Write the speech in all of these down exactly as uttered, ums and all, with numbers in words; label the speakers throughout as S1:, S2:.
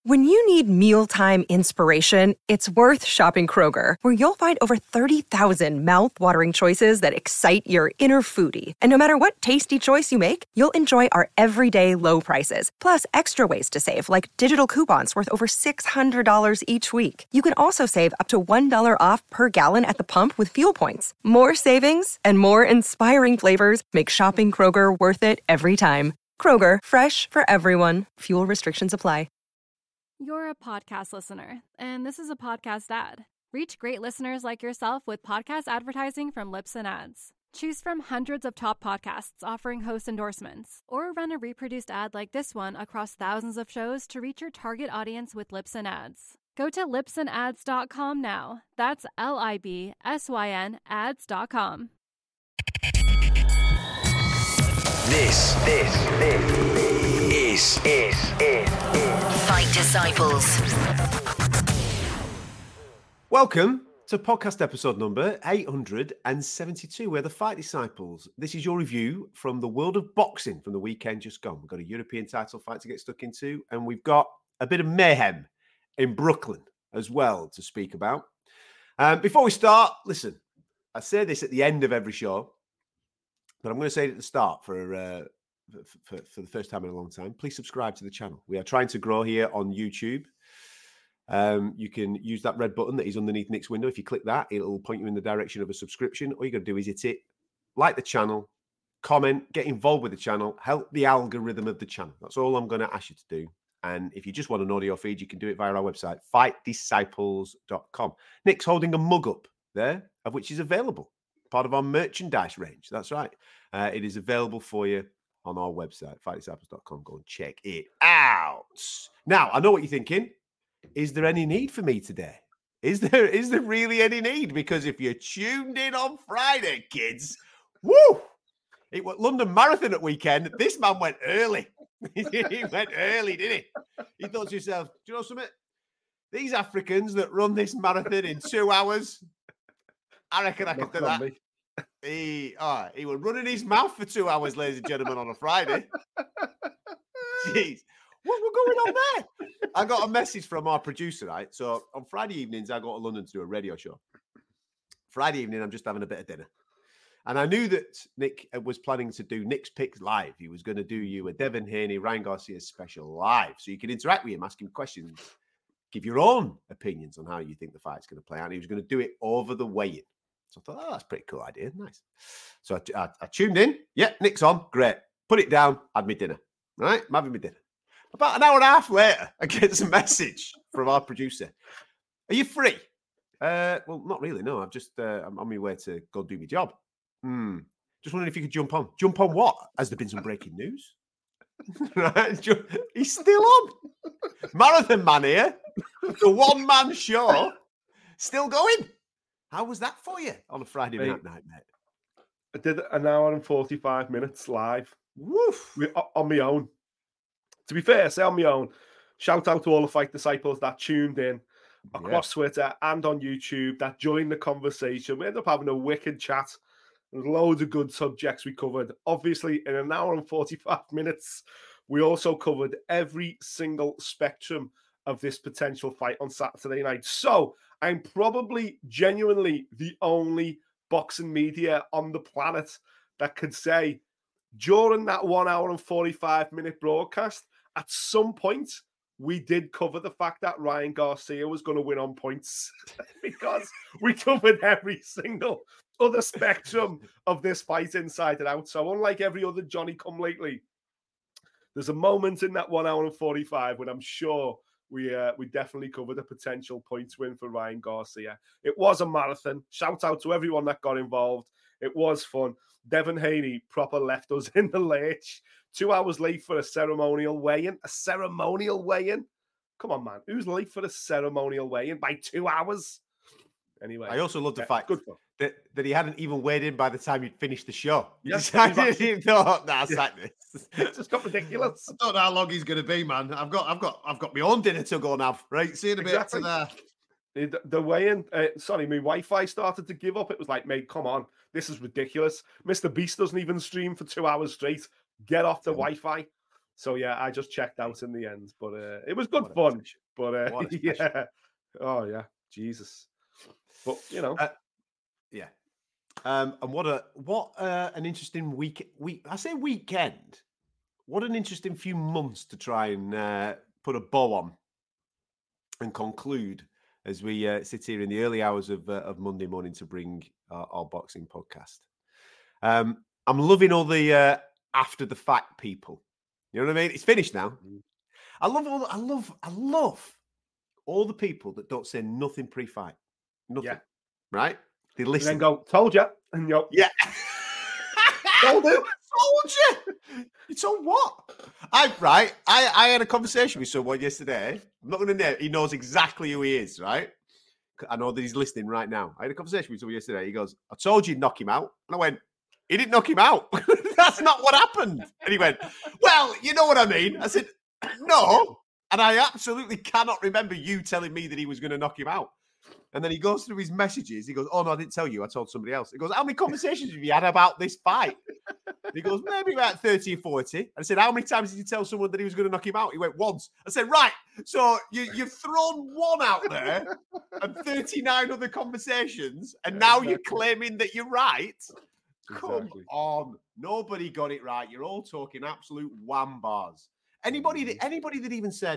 S1: When you need mealtime inspiration, it's worth shopping Kroger, where you'll find over thirty thousand mouth-watering choices that excite your inner foodie. And no matter what tasty choice you make, you'll enjoy our everyday low prices, plus extra ways to save, like digital coupons worth over six hundred dollars each week. You can also save up to one dollar off per gallon at the pump with fuel points. More savings and more inspiring flavors make shopping Kroger worth it every time. Kroger, fresh for everyone. Fuel restrictions apply.
S2: You're a podcast listener, and this is a podcast ad. Reach great listeners like yourself with podcast advertising from Libsyn Ads. Choose from hundreds of top podcasts offering host endorsements, or run a reproduced ad like this one across thousands of shows to reach your target audience with Libsyn Ads. Go to libsyn ads dot com now. That's L I B S Y N ads dot com.
S3: This, this, this is, is, is, is Fight Disciples.
S4: Welcome to podcast episode number eight hundred seventy-two. We're the Fight Disciples. This is your review from the world of boxing from the weekend just gone. We've got a European title fight to get stuck into, and we've got a bit of mayhem in Brooklyn as well to speak about. Um, before we start, listen, I say this at the end of every show, but I'm going to say it at the start for, uh, for, for the first time in a long time. Please subscribe to the channel. We are trying to grow here on YouTube. Um, you can use that red button that is underneath Nick's window. If you click that, it'll point you in the direction of a subscription. All you got to do is hit it, like the channel, comment, get involved with the channel, help the algorithm of the channel. That's all I'm going to ask you to do. And if you just want an audio feed, you can do it via our website, fight disciples dot com. Nick's holding a mug up there, of which is available. Part of our merchandise range. That's right. Uh, it is available for you on our website, fight disciples dot com. Go and check it out. Now, I know what you're thinking. Is there any need for me today? Is there is there really any need? Because if you tuned in on Friday, kids, woo! It was London Marathon at weekend. This man went early. He went early, didn't he? He thought to himself, do you know something? These Africans that run this marathon in two hours, I reckon I could do that. He, oh, he was running his mouth for two hours, ladies and gentlemen, on a Friday. Jeez. What was going on there? I got a message from our producer, right? So on Friday evenings, I go to London to do a radio show. Friday evening, I'm just having a bit of dinner. And I knew that Nick was planning to do Nick's Picks live. He was going to do you a Devin Haney, Ryan Garcia special live. So you could interact with him, ask him questions, give your own opinions on how you think the fight's going to play out. And he was going to do it over the weigh-in. So I thought, oh, that's a pretty cool idea. Nice. So I, I, I tuned in. Yeah, Nick's on. Great. Put it down. Had me dinner. Right? I'm having my dinner. About an hour and a half later, I get a message from our producer. Are you free? Uh, well, not really. No, I've just, uh, I'm on my way to go do my job. Hmm. Just wondering if you could jump on. Jump on what? Has there been some breaking news? Right? He's still on. Marathon man here. The one-man show. Still going. How was that for you on a Friday
S5: mate,
S4: night, night, mate?
S5: I did an hour and forty-five minutes live.
S4: Woof.
S5: On my own. To be fair, I say on my own. Shout out to all the Fight Disciples that tuned in across yeah. Twitter and on YouTube, that joined the conversation. We ended up having a wicked chat. There's loads of good subjects we covered. Obviously, in an hour and forty-five minutes, we also covered every single spectrum of this potential fight on Saturday night. So I'm probably genuinely the only boxing media on the planet that could say during that one hour and forty-five minute broadcast, at some point, we did cover the fact that Ryan Garcia was going to win on points because we covered every single other spectrum of this fight inside and out. So unlike every other Johnny come lately, there's a moment in that one hour and forty-five when I'm sure we uh, we definitely covered a potential points win for Ryan Garcia. It was a marathon. Shout out to everyone that got involved. It was fun. Devin Haney proper left us in the lurch. Two hours late for a ceremonial weigh-in. A ceremonial weigh-in? Come on, man. Who's late for a ceremonial weigh-in by two hours? Anyway.
S4: I also love the
S5: yeah,
S4: fact
S5: good fun.
S4: that, that he hadn't even weighed in by the time he'd finished the show.
S5: Yes,
S4: I didn't even thought, nah,
S5: yeah.
S4: sack this.
S5: It's just got ridiculous.
S4: I don't know how long he's going to be, man. I've got, I've got, I've got my own dinner to go now. Right, see you in a
S5: exactly.
S4: bit. To
S5: the, the, the weigh-in, uh, sorry, my Wi-Fi started to give up. It was like, mate, come on, this is ridiculous. Mister Beast doesn't even stream for two hours straight. Get off the yeah. Wi-Fi. So yeah, I just checked out in the end, but uh, it was good fun. Session. But uh, yeah, oh yeah, Jesus. But you know,
S4: uh, yeah. Um, and what a what uh, an interesting week week. I say weekend. What an interesting few months to try and uh, put a bow on and conclude as we uh, sit here in the early hours of uh, of Monday morning to bring our, our boxing podcast. Um, I'm loving all the uh, after the fact people. You know what I mean? It's finished now. I love all. I love. I love all the people that don't say nothing pre-fight. Nothing. Yeah. Right? They listen.
S5: And then go, told you. And you're,
S4: yeah.
S5: told you.
S4: Told you. You told what? I right. I, I had a conversation with someone yesterday. I'm not going to name. He knows exactly who he is. Right. I know that he's listening right now. I had a conversation with someone yesterday. He goes, "I told you, knock him out," and I went, "He didn't knock him out. That's not what happened." And he went, "Well, you know what I mean." I said, "No," and I absolutely cannot remember you telling me that he was going to knock him out. And then he goes through his messages. He goes, "Oh, no, I didn't tell you. I told somebody else." He goes, "How many conversations have you had about this fight?" He goes, "Maybe about thirty or forty. And I said, "How many times did you tell someone that he was going to knock him out?" He went, "Once." I said, "Right. So you, you've thrown one out there and thirty-nine other conversations. And now exactly. You're claiming that you're right. Come exactly. on. Nobody got it right. You're all talking absolute wham bars. Anybody that, anybody that even said,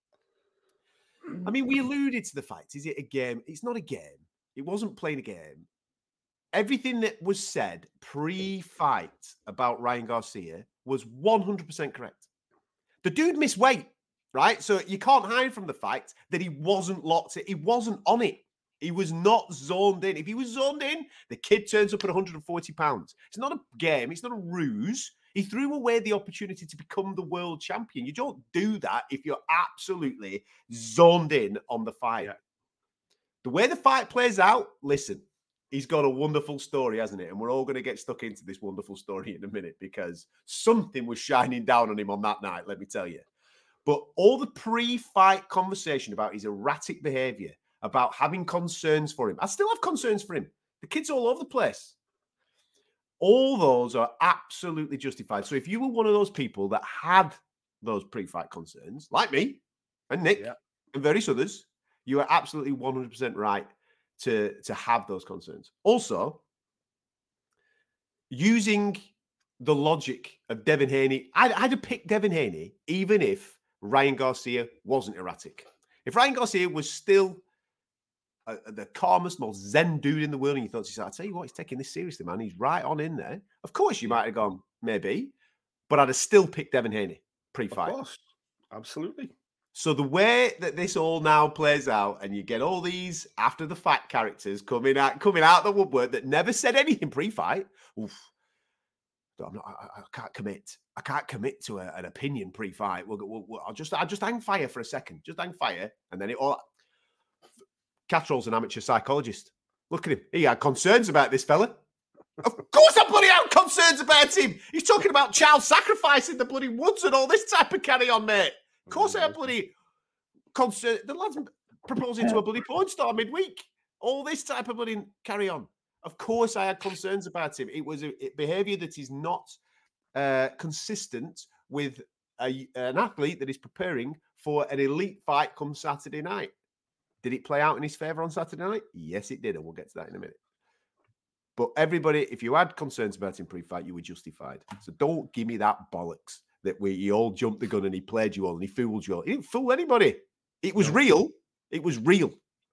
S4: I mean, we alluded to the fight. Is it a game? It's not a game. It wasn't playing a game. Everything that was said pre-fight about Ryan Garcia was one hundred percent correct. The dude missed weight, right? So you can't hide from the fact that he wasn't locked in. He wasn't on it. He was not zoned in. If he was zoned in, the kid turns up at one hundred forty pounds. It's not a game. It's not a ruse. He threw away the opportunity to become the world champion. You don't do that if you're absolutely zoned in on the fight. Yeah. The way the fight plays out, listen, he's got a wonderful story, hasn't it? And we're all going to get stuck into this wonderful story in a minute because something was shining down on him on that night, let me tell you. But all the pre-fight conversation about his erratic behavior, about having concerns for him. I still have concerns for him. The kid's all over the place. All those are absolutely justified. So if you were one of those people that had those pre-fight concerns, like me and Nick yeah. and various others, you are absolutely one hundred percent right to, to have those concerns. Also, using the logic of Devin Haney, I'd, I'd have picked Devin Haney even if Ryan Garcia wasn't erratic. If Ryan Garcia was still Uh, the calmest, most zen dude in the world, and you thought, "I tell you what, he's taking this seriously, man. He's right on in there." Of course, you might have gone, maybe, but I'd have still picked Devin Haney pre-fight.
S5: Of course, absolutely.
S4: So the way that this all now plays out, and you get all these after the fact characters coming out, coming out of the woodwork that never said anything pre-fight. Oof, I'm not, I, I can't commit. I can't commit to a, an opinion pre-fight. We'll, we'll, we'll, I'll just, I'll just hang fire for a second. Just hang fire, and then it all. Catrol's an amateur psychologist. Look at him. He had concerns about this fella. Of course I bloody had concerns about him. He's talking about child sacrifice in the bloody woods and all this type of carry on, mate. Of course I had bloody concern. The lad's proposing to a bloody porn star midweek. All this type of bloody carry on. Of course I had concerns about him. It was a it, behaviour that is not uh, consistent with a, an athlete that is preparing for an elite fight come Saturday night. Did it play out in his favour on Saturday night? Yes, it did, and we'll get to that in a minute. But everybody, if you had concerns about him pre-fight, you were justified. So don't give me that bollocks that we he all jumped the gun and he played you all and he fooled you all. He didn't fool anybody. It was real. It was real.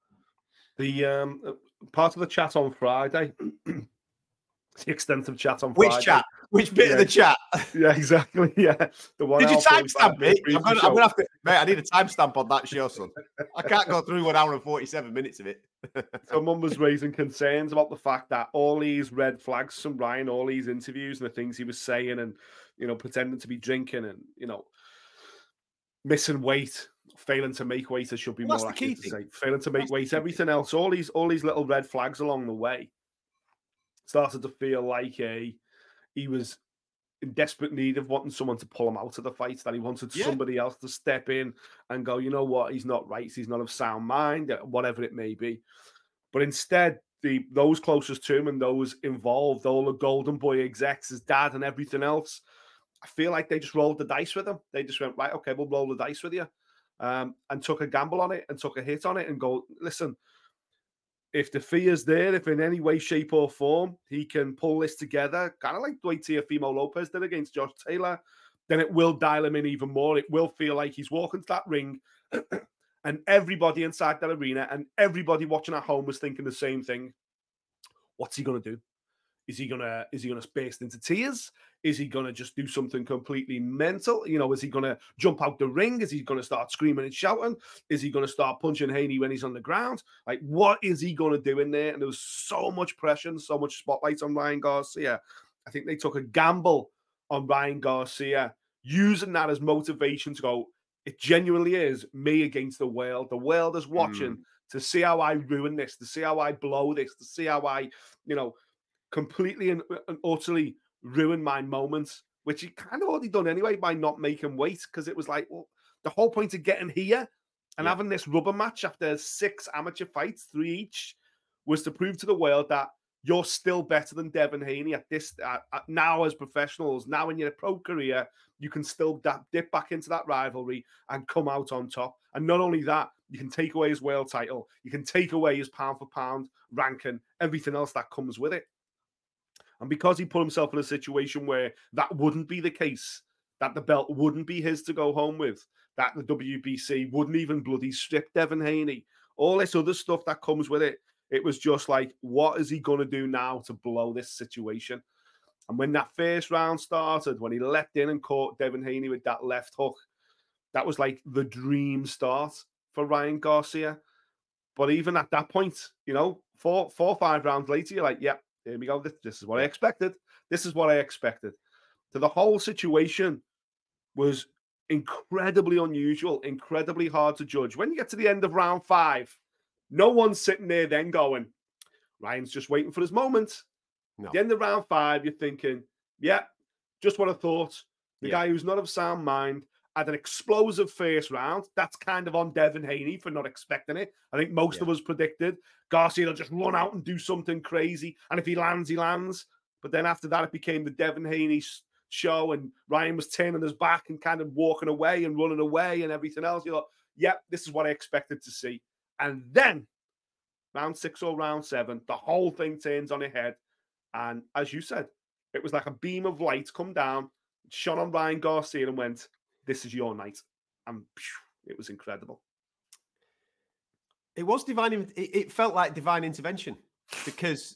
S5: The um, part of the chat on Friday, the extensive chat on Friday.
S4: Which chat? Which bit yeah. of the chat?
S5: Yeah, exactly. Yeah. The one.
S4: Did you timestamp it? I'm going to have to, mate. I need a timestamp on that show, son. I can't go through one hour and forty-seven minutes of it.
S5: Someone was raising concerns about the fact that all these red flags from Ryan, all these interviews and the things he was saying, and you know, pretending to be drinking and you know, missing weight, failing to make weight. I should be well, more accurate to say, failing to make that's weight. Everything else, all these, all these little red flags along the way, started to feel like a. He was in desperate need of wanting someone to pull him out of the fight, that he wanted yeah. somebody else to step in and go, you know what, he's not right, he's not of sound mind, whatever it may be. But instead, the those closest to him and those involved, all the Golden Boy execs, his dad and everything else, I feel like they just rolled the dice with him. They just went, right, okay, we'll roll the dice with you. Um, and took a gamble on it and took a hit on it and go, listen, if the fee is there, if in any way, shape, or form he can pull this together, kind of like the way Teofimo Lopez did against Josh Taylor, then it will dial him in even more. It will feel like he's walking to that ring and everybody inside that arena and everybody watching at home was thinking the same thing. What's he going to do? Is he gonna is he gonna burst into tears? Is he gonna just do something completely mental? You know, is he gonna jump out the ring? Is he gonna start screaming and shouting? Is he gonna start punching Haney when he's on the ground? Like, what is he gonna do in there? And there was so much pressure and so much spotlight on Ryan Garcia. I think they took a gamble on Ryan Garcia, using that as motivation to go, it genuinely is me against the world. The world is watching mm. to see how I ruin this, to see how I blow this, to see how I, you know, completely and, and utterly ruin my moments, which he kind of already done anyway by not making weight, because it was like, well, the whole point of getting here and yeah. having this rubber match after six amateur fights, three each, was to prove to the world that you're still better than Devin Haney at this at, at now as professionals. Now in your pro career, you can still dip, dip back into that rivalry and come out on top. And not only that, you can take away his world title, you can take away his pound for pound ranking, everything else that comes with it. And because he put himself in a situation where that wouldn't be the case, that the belt wouldn't be his to go home with, that the W B C wouldn't even bloody strip Devin Haney, all this other stuff that comes with it, it was just like, what is he going to do now to blow this situation? And when that first round started, when he leapt in and caught Devin Haney with that left hook, that was like the dream start for Ryan Garcia. But even at that point, you know, four, four, five rounds later, you're like, yeah, here we go. This, this is what I expected. This is what I expected. So the whole situation was incredibly unusual, incredibly hard to judge. When you get to the end of round five, no one's sitting there then going, Ryan's just waiting for his moment. No. At the end of round five, you're thinking, yeah, just what I thought. The yeah. guy who's not of sound mind had an explosive first round. That's kind of on Devin Haney for not expecting it. I think most yeah. of us predicted Garcia will just run out and do something crazy. And if he lands, he lands. But then after that, it became the Devin Haney show and Ryan was turning his back and kind of walking away and running away and everything else. You thought, yep, this is what I expected to see. And then round six or round seven, the whole thing turns on its head. And as you said, it was like a beam of light come down, shone on Ryan Garcia and went, this is your night. And it was incredible.
S4: It was divine. It felt like divine intervention because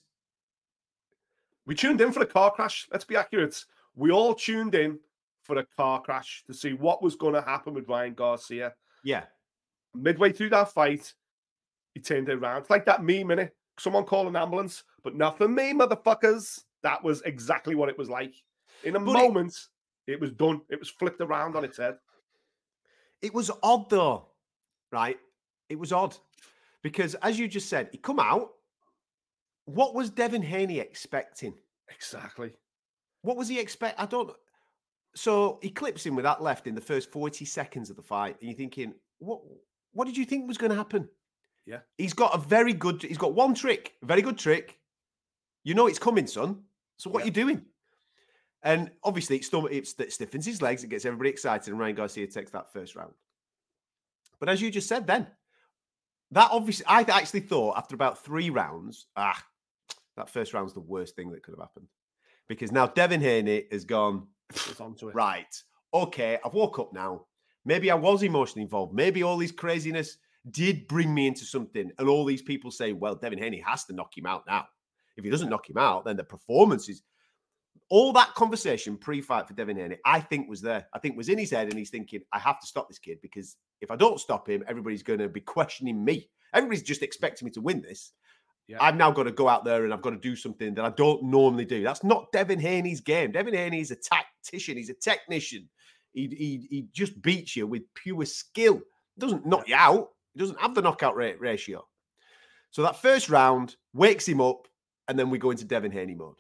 S5: we tuned in for the car crash. Let's be accurate. We all tuned in for a car crash to see what was going to happen with Ryan Garcia.
S4: Yeah.
S5: Midway through that fight, he turned it around. It's like that meme, innit? Someone call an ambulance, but not for me, motherfuckers. That was exactly what it was like. In a but moment, it, it was done. It was flipped around on its head.
S4: It was odd, though, right? It was odd. Because, as you just said, he come out. What was Devin Haney expecting?
S5: Exactly.
S4: What was he expect? I don't... So, he clips him with that left in the first forty seconds of the fight. And you're thinking, what, what did you think was going to happen?
S5: Yeah.
S4: He's got a very good... He's got one trick, a very good trick. You know it's coming, son. So what yeah. are you doing? And obviously, it, stom- it stiffens his legs. It gets everybody excited. And Ryan Garcia takes that first round. But as you just said then, that obviously... I actually thought after about three rounds, ah, that first round's the worst thing that could have happened. Because now Devin Haney has gone,
S5: onto it.
S4: Right, okay, I've woke up now. Maybe I was emotionally involved. Maybe all this craziness did bring me into something. And all these people say, well, Devin Haney has to knock him out now. If he doesn't knock him out, then the performance is... All that conversation pre-fight for Devin Haney, I think was there. I think was in his head, and he's thinking, I have to stop this kid because if I don't stop him, everybody's going to be questioning me. Everybody's just expecting me to win this. Yeah. I've now got to go out there and I've got to do something that I don't normally do. That's not Devin Haney's game. Devin Haney is a tactician. He's a technician. He, he, he just beats you with pure skill. He doesn't knock you out. He doesn't have the knockout rate ratio. So that first round wakes him up, and then we go into Devin Haney mode.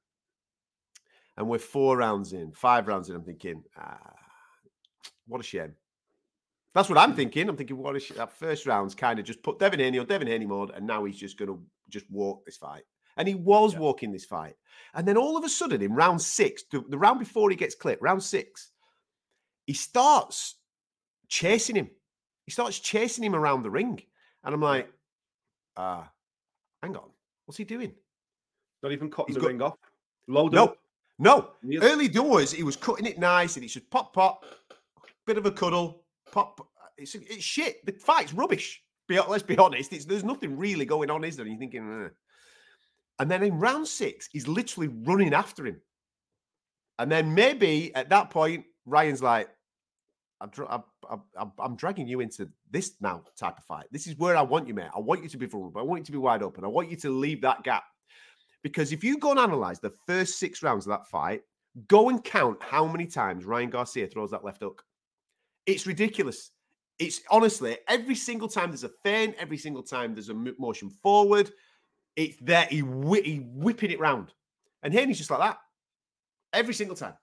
S4: And we're four rounds in, five rounds in. I'm thinking, ah, what a shame. That's what I'm thinking. I'm thinking, what a shame. That first round's kind of just put Devin Haney on Devin Haney mode, and now he's just going to just walk this fight. And he was
S5: Yeah.
S4: walking this fight. And then all of a sudden, in round six, the, the round before he gets clipped, round six, he starts chasing him. He starts chasing him around the ring. And I'm like, ah, uh, hang on. What's he doing?
S5: Not even cutting
S4: He's
S5: the
S4: got...
S5: ring off. Load
S4: no,
S5: up.
S4: no. Early doors, he was cutting it nice, and it's just pop, pop, bit of a cuddle, pop. It's, it's shit. The fight's rubbish. Be, let's be honest. It's, there's nothing really going on, is there? And you're thinking, eh. And then in round six, he's literally running after him. And then maybe at that point, Ryan's like, I'm, I'm, I'm, I'm dragging you into this now type of fight. This is where I want you, mate. I want you to be vulnerable. I want you to be wide open. I want you to leave that gap. Because if you go and analyze the first six rounds of that fight, go and count how many times Ryan Garcia throws that left hook. It's ridiculous. It's honestly, every single time there's a feint, every single time there's a motion forward, it's there. He, whi- he whipping it round. And Haney's just like that. Every single time.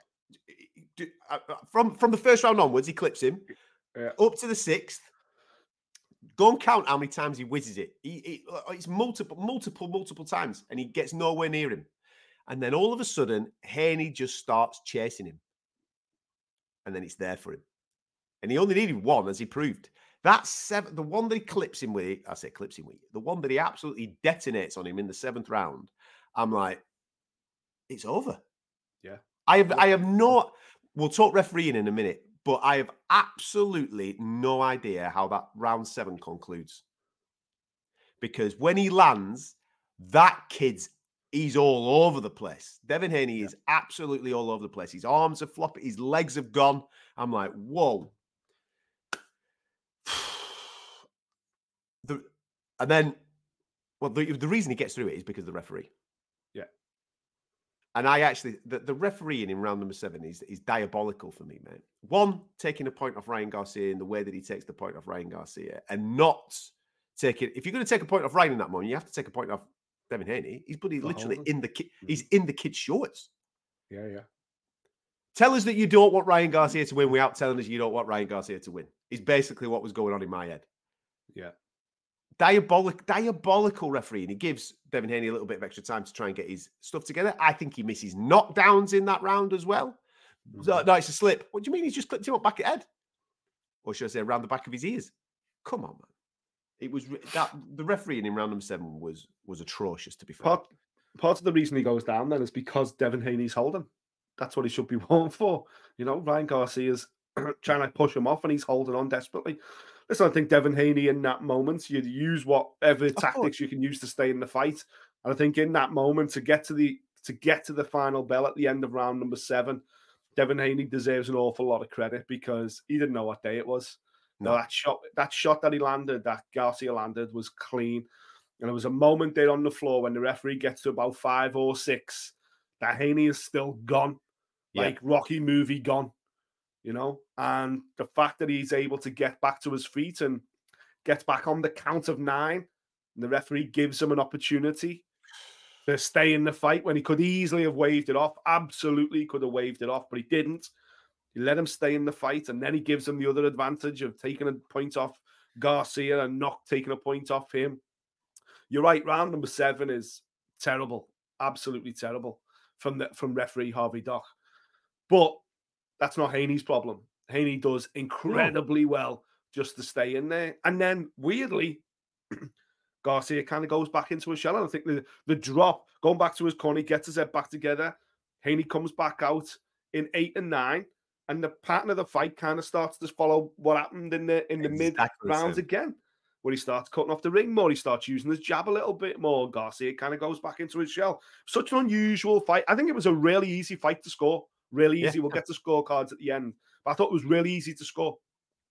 S4: From, from the first round onwards, he clips him.
S5: Yeah.
S4: Up to the sixth. Go and count how many times he whizzes it. He, he, it's multiple, multiple, multiple times. And he gets nowhere near him. And then all of a sudden, Haney just starts chasing him. And then it's there for him. And he only needed one, as he proved. That seven, the one that he clips him with, I say clips him with, the one that he absolutely detonates on him in the seventh round, I'm like, it's over.
S5: Yeah.
S4: I have, I have no, we'll talk refereeing in a minute, but I have absolutely no idea how that round seven concludes. Because when he lands, that kid's, he's all over the place. Devin Haney yeah. is absolutely all over the place. His arms are flopping, his legs have gone. I'm like, whoa. The, and then, well, the, the reason he gets through it is because of the referee.
S5: Yeah.
S4: And I actually, the, the refereeing in round number seven is, is diabolical for me, man. One, taking a point off Ryan Garcia in the way that he takes the point off Ryan Garcia, and not taking, if you're going to take a point off Ryan in that moment, you have to take a point off Devin Haney. He's but he's literally Holden. in the kid, he's in the kid's shorts.
S5: Yeah, yeah.
S4: Tell us that you don't want Ryan Garcia to win without telling us you don't want Ryan Garcia to win. Is basically what was going on in my head.
S5: Yeah.
S4: Diabolic, diabolical refereeing. He gives Devin Haney a little bit of extra time to try and get his stuff together. I think he misses knockdowns in that round as well. Mm-hmm. So, no, it's a slip. What do you mean? He's just clipped him up back at head, or should I say, around the back of his ears? Come on, man. It was that the refereeing in round number seven was was atrocious. To be fair,
S5: part part of the reason he goes down then is because Devin Haney's holding. That's what he should be warned for. You know, Ryan Garcia's trying to push him off, and he's holding on desperately. Listen, I think Devin Haney in that moment, you'd use whatever tactics you can use to stay in the fight. And I think in that moment, to get to the to get to the final bell at the end of round number seven, Devin Haney deserves an awful lot of credit because he didn't know what day it was. No, that shot, that shot that he landed, that Garcia landed, was clean. And there was a moment there on the floor when the referee gets to about five or six that Haney is still gone, yeah. like Rocky movie gone. You know, and the fact that he's able to get back to his feet and gets back on the count of nine, and the referee gives him an opportunity to stay in the fight when he could easily have waved it off. Absolutely could have waved it off, but he didn't. He let him stay in the fight, and then he gives him the other advantage of taking a point off Garcia and not taking a point off him. You're right, round number seven is terrible, absolutely terrible from the, from referee Harvey Dock. But that's not Haney's problem. Haney does incredibly no. well just to stay in there. And then, weirdly, Garcia kind of goes back into a shell. And I think the, the drop, going back to his corner, he gets his head back together. Haney comes back out in eight and nine. And the pattern of the fight kind of starts to follow what happened in the in the exactly mid rounds so. again, where he starts cutting off the ring more. He starts using his jab a little bit more. Garcia kind of goes back into his shell. Such an unusual fight. I think it was a really easy fight to score. Really easy. Yeah. We'll get to scorecards at the end. But I thought it was really easy to score.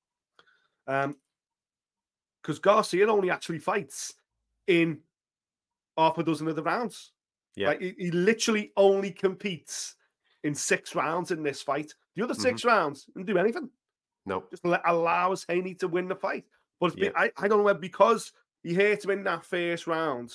S5: Um, because Garcia only actually fights in half a dozen of the rounds. Yeah. Like, he, he literally only competes in six rounds in this fight. The other six mm-hmm. rounds didn't do anything.
S4: No.
S5: Just let, allows Haney to win the fight. But it's
S4: yeah.
S5: been, I, I don't know whether because he hurt him in that first round,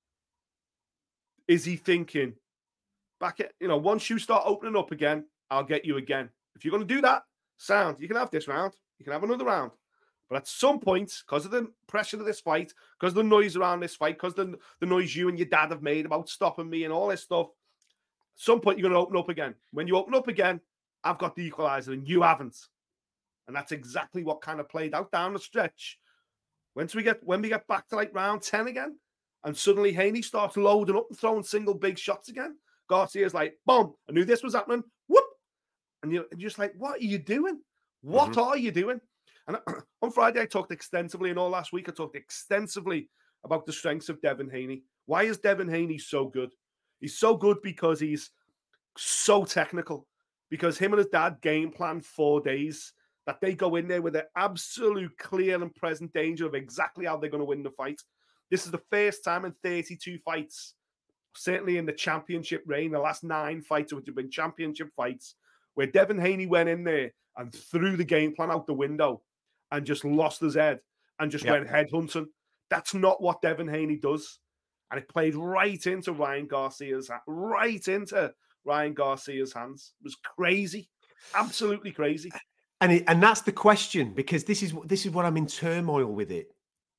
S5: is he thinking, back at, you know, once you start opening up again, I'll get you again. If you're going to do that, sound, you can have this round. You can have another round. But at some point, because of the pressure of this fight, because of the noise around this fight, because the, the noise you and your dad have made about stopping me and all this stuff, at some point you're going to open up again. When you open up again, I've got the equalizer and you haven't. And that's exactly what kind of played out down the stretch. Once we get, when we get back to like round ten again, and suddenly Haney starts loading up and throwing single big shots again, Garcia's like, boom, I knew this was happening. Whoop. And you're just like, what are you doing? What mm-hmm. are you doing? And on Friday, I talked extensively, and all last week, I talked extensively about the strengths of Devin Haney. Why is Devin Haney so good? He's so good because he's so technical, because him and his dad game plan four days, that they go in there with an absolute clear and present danger of exactly how they're going to win the fight. This is the first time in thirty-two fights, certainly in the championship reign, the last nine fights, which have been championship fights, where Devin Haney went in there and threw the game plan out the window and just lost his head and just yep. went headhunting. That's not what Devin Haney does. And it played right into Ryan Garcia's, right into Ryan Garcia's hands. It was crazy. Absolutely crazy.
S4: And it, and that's the question, because this is this is what I'm in turmoil with it.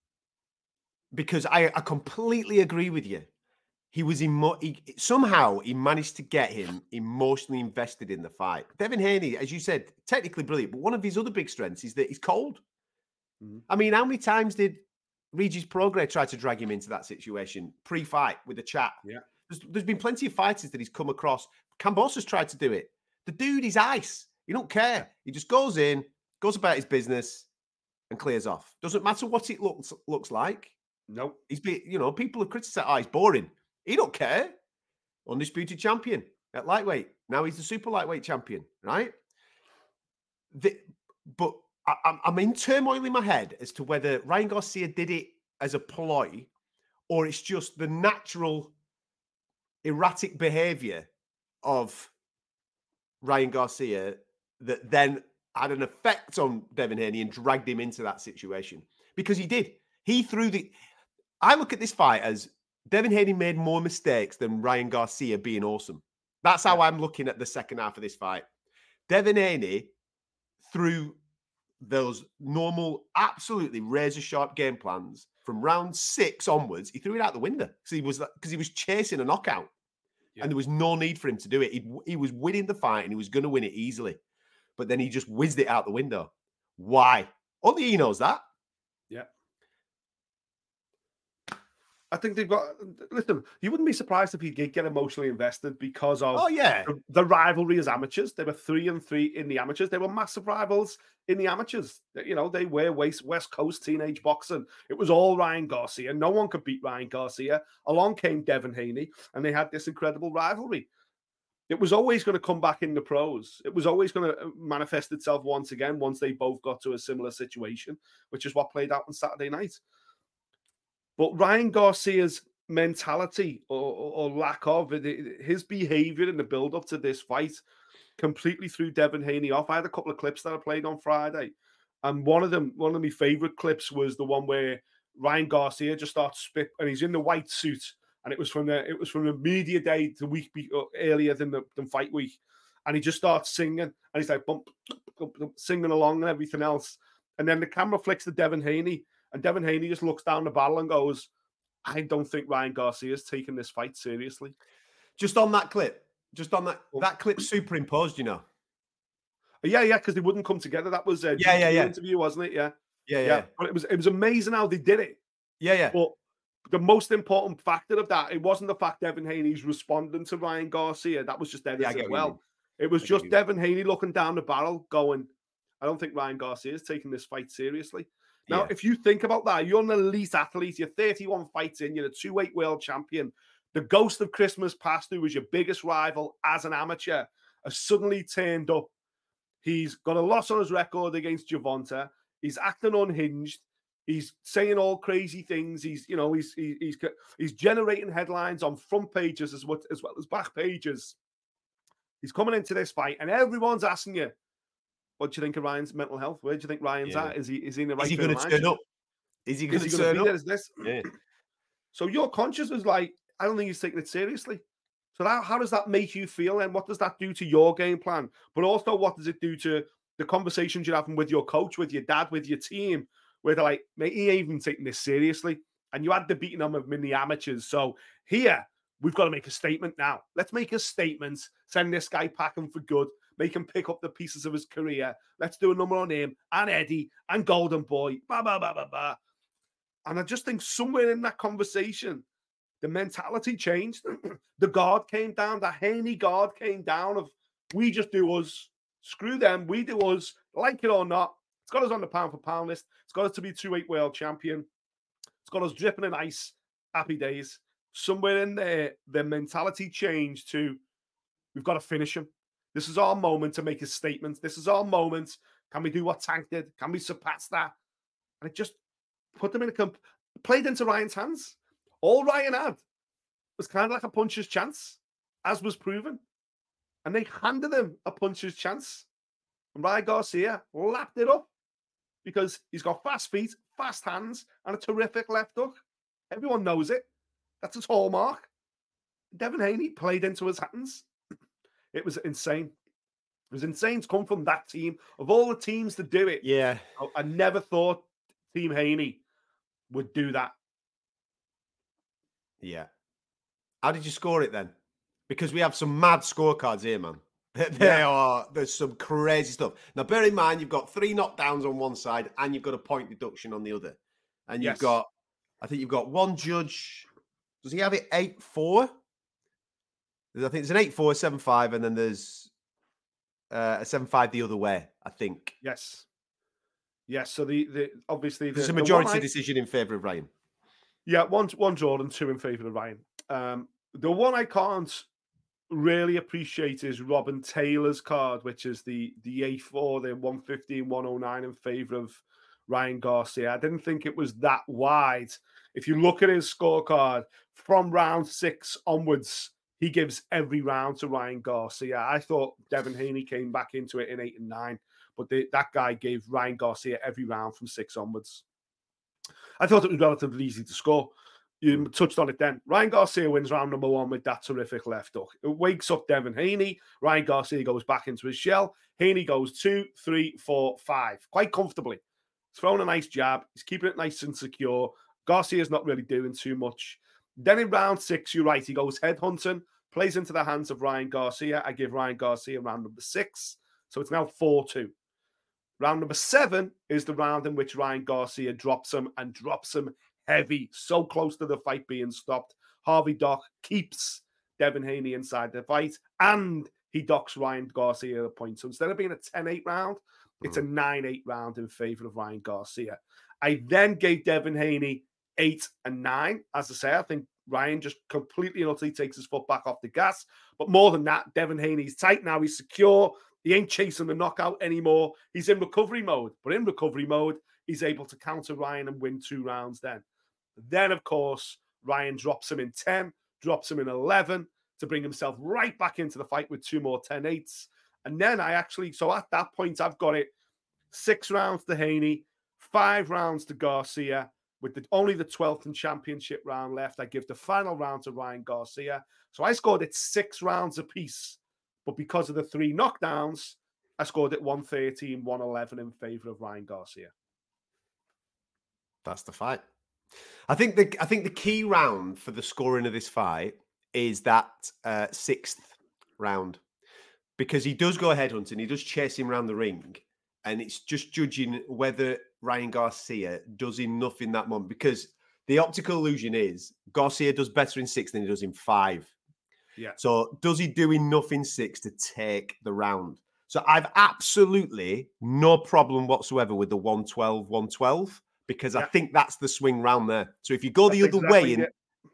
S4: Because I, I completely agree with you. He was emo- he, somehow he managed to get him emotionally invested in the fight. Devin Haney, as you said, technically brilliant, but one of his other big strengths is that he's cold. Mm-hmm. I mean, how many times did Regis Prograis try to drag him into that situation pre-fight with a chat?
S5: Yeah,
S4: there's, there's been plenty of fighters that he's come across. Kambosos tried to do it. The dude is ice. He don't care. He just goes in, goes about his business, and clears off. Doesn't matter what it looks looks like.
S5: No, nope.
S4: He's be, you know, people have criticized, oh, he's boring. He don't care. Undisputed champion at lightweight. Now he's the super lightweight champion, right? The, but I, I'm, I'm in turmoil in my head as to whether Ryan Garcia did it as a ploy, or it's just the natural erratic behavior of Ryan Garcia that then had an effect on Devin Haney and dragged him into that situation. Because he did. He threw the... I look at this fight as Devin Haney made more mistakes than Ryan Garcia being awesome. That's how I'm looking at the second half of this fight. Devin Haney threw those normal, absolutely razor-sharp game plans from round six onwards. He threw it out the window because he was because he was chasing a knockout, yeah. and there was no need for him to do it. He, he was winning the fight and he was going to win it easily, but then he just whizzed it out the window. Why? Only he knows that.
S5: Yeah. I think they've got. Listen, you wouldn't be surprised if he did get emotionally invested because of
S4: oh yeah
S5: the, the rivalry as amateurs. They were three and three in the amateurs. They were massive rivals in the amateurs. You know, they were West West Coast teenage boxing. It was all Ryan Garcia. No one could beat Ryan Garcia. Along came Devin Haney, and they had this incredible rivalry. It was always going to come back in the pros. It was always going to manifest itself once again once they both got to a similar situation, which is what played out on Saturday night. But Ryan Garcia's mentality or, or, or lack of it, his behavior in the build-up to this fight completely threw Devin Haney off. I had a couple of clips that I played on Friday, and one of them, one of my favorite clips was the one where Ryan Garcia just starts spit, and he's in the white suit, and it was from the it was from the media day the week be, earlier than the than fight week, and he just starts singing, and he's like bump, bump, bump, singing along and everything else, and then the camera flicks to Devin Haney. And Devin Haney just looks down the barrel and goes, I don't think Ryan Garcia is taking this fight seriously.
S4: Just on that clip, just on that, that clip superimposed, you know.
S5: Yeah, yeah, because they wouldn't come together. That was a
S4: yeah, yeah, yeah.
S5: interview, wasn't it? Yeah.
S4: yeah. Yeah, yeah.
S5: But it was it was amazing how they did it.
S4: Yeah, yeah.
S5: But the most important factor of that, it wasn't the fact Devin Haney's responding to Ryan Garcia. That was just Devin yeah, as well. It was I just Devin Haney looking down the barrel going, I don't think Ryan Garcia is taking this fight seriously. Now, yeah. if you think about that, you're an elite athlete. You're thirty-one fights in. You're a two-weight world champion. The ghost of Christmas past, who was your biggest rival as an amateur, has suddenly turned up. He's got a loss on his record against Gervonta. He's acting unhinged. He's saying all crazy things. He's, you know, he's he, he's he's generating headlines on front pages as well, as well as back pages. He's coming into this fight, and everyone's asking you, what do you think of Ryan's mental health? Where do you think Ryan's yeah. at? Is he is he in the right?
S4: Is he going to turn up? Is he going to turn up?
S5: Is this?
S4: Yeah.
S5: So your conscience was like, I don't think he's taking it seriously. So that, how does that make you feel? And what does that do to your game plan? But also, what does it do to the conversations you're having with your coach, with your dad, with your team, where they're like, mate, he ain't even taking this seriously. And you had the beating them of mini amateurs. So here, we've got to make a statement now. Let's make a statement. Send this guy packing for good. Make him pick up the pieces of his career. Let's do a number on him and Eddie and Golden Boy. Bah, bah, bah, bah, bah. And I just think somewhere in that conversation, the mentality changed. The guard came down. The Haney guard came down of, we just do us. Screw them. We do us. Like it or not. It's got us on the pound for pound list. It's got us to be two-weight world champion. It's got us dripping in ice. Happy days. Somewhere in there, the mentality changed to, we've got to finish him. This is our moment to make a statement. This is our moment. Can we do what Tank did? Can we surpass that? And it just put them in a comp- played into Ryan's hands. All Ryan had was kind of like a puncher's chance, as was proven. And they handed him a puncher's chance. And Ryan Garcia lapped it up because he's got fast feet, fast hands, and a terrific left hook. Everyone knows it. That's his hallmark. Devin Haney played into his hands. It was insane. It was insane to come from that team. Of all the teams to do it,
S4: yeah,
S5: I, I never thought Team Haney would do that.
S4: Yeah. How did you score it then? Because we have some mad scorecards here, man. There yeah. are, there's some crazy stuff. Now, bear in mind, you've got three knockdowns on one side and you've got a point deduction on the other. And you've yes. got, I think you've got one judge. Does he have it eight four? I think there's an eight four, seven five, and then there's uh, a seven five the other way, I think.
S5: Yes. Yes. So the, the obviously...
S4: There's
S5: the,
S4: a majority
S5: I,
S4: decision in favour of Ryan.
S5: Yeah, one, one Jordan, two in favour of Ryan. Um, the one I can't really appreciate is Robin Taylor's card, which is the the A four, the one fifteen, one oh nine in favour of Ryan Garcia. I didn't think it was that wide. If you look at his scorecard, from round six onwards, he gives every round to Ryan Garcia. I thought Devin Haney came back into it in eight and nine, but the, that guy gave Ryan Garcia every round from six onwards. I thought it was relatively easy to score. You touched on it then. Ryan Garcia wins round number one with that terrific left hook. It wakes up Devin Haney. Ryan Garcia goes back into his shell. Haney goes two, three, four, five, quite comfortably. He's throwing a nice jab. He's keeping it nice and secure. Garcia's not really doing too much. Then in round six, you're right, he goes headhunting, plays into the hands of Ryan Garcia. I give Ryan Garcia round number six. So it's now four two. Round number seven is the round in which Ryan Garcia drops him and drops him heavy, so close to the fight being stopped. Harvey Dock keeps Devin Haney inside the fight, and he docks Ryan Garcia a point. So instead of being a ten eight round, it's a nine eight round in favor of Ryan Garcia. I then gave Devin Haney eight and nine. As I say, I think Ryan just completely and utterly takes his foot back off the gas. But more than that, Devin Haney's tight now. He's secure. He ain't chasing the knockout anymore. He's in recovery mode. But in recovery mode, he's able to counter Ryan and win two rounds then. Then, of course, Ryan drops him in ten, drops him in eleven to bring himself right back into the fight with two more ten eights. And then I actually, so at that point, I've got it six rounds to Haney, five rounds to Garcia, with the, only the twelfth and championship round left. I give the final round to Ryan Garcia. So I scored it six rounds apiece. But because of the three knockdowns, I scored it one thirteen, one eleven in favor of Ryan Garcia.
S4: That's the fight. I think the I think the key round for the scoring of this fight is that uh, sixth round, because he does go headhunting, he does chase him around the ring, and it's just judging whether Ryan Garcia does enough in that moment. Because the optical illusion is Garcia does better in six than he does in five.
S5: Yeah.
S4: So does he do enough in six to take the round? So I've absolutely no problem whatsoever with the one twelve, one twelve. Because yeah. I think that's the swing round there. So if you go the
S5: that's
S4: other
S5: exactly
S4: way, in,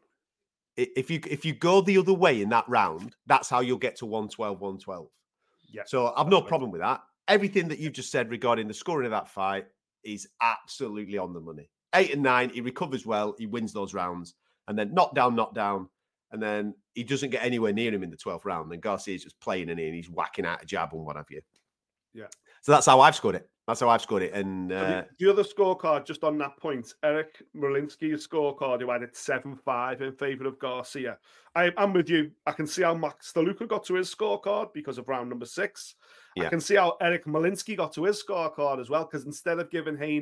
S4: if you if you go the other way in that round, that's how you'll get to one twelve, one twelve.
S5: Yeah.
S4: So I've no problem with that. Everything that you've just said regarding the scoring of that fight is absolutely on the money. Eight and nine, he recovers well, he wins those rounds, and then knock down, knock down, and then he doesn't get anywhere near him in the twelfth round. Then Garcia's just playing in it and he's whacking out a jab and what have you.
S5: Yeah.
S4: So that's how I've scored it. That's how I've scored it. And uh,
S5: the, the other scorecard, just on that point, Eric Malinsky's scorecard, who had it seven five in favour of Garcia. I, I'm with you. I can see how Max DeLuca got to his scorecard because of round number six. Yeah. I can see how Eric Malinsky got to his scorecard as well, because instead of giving Haney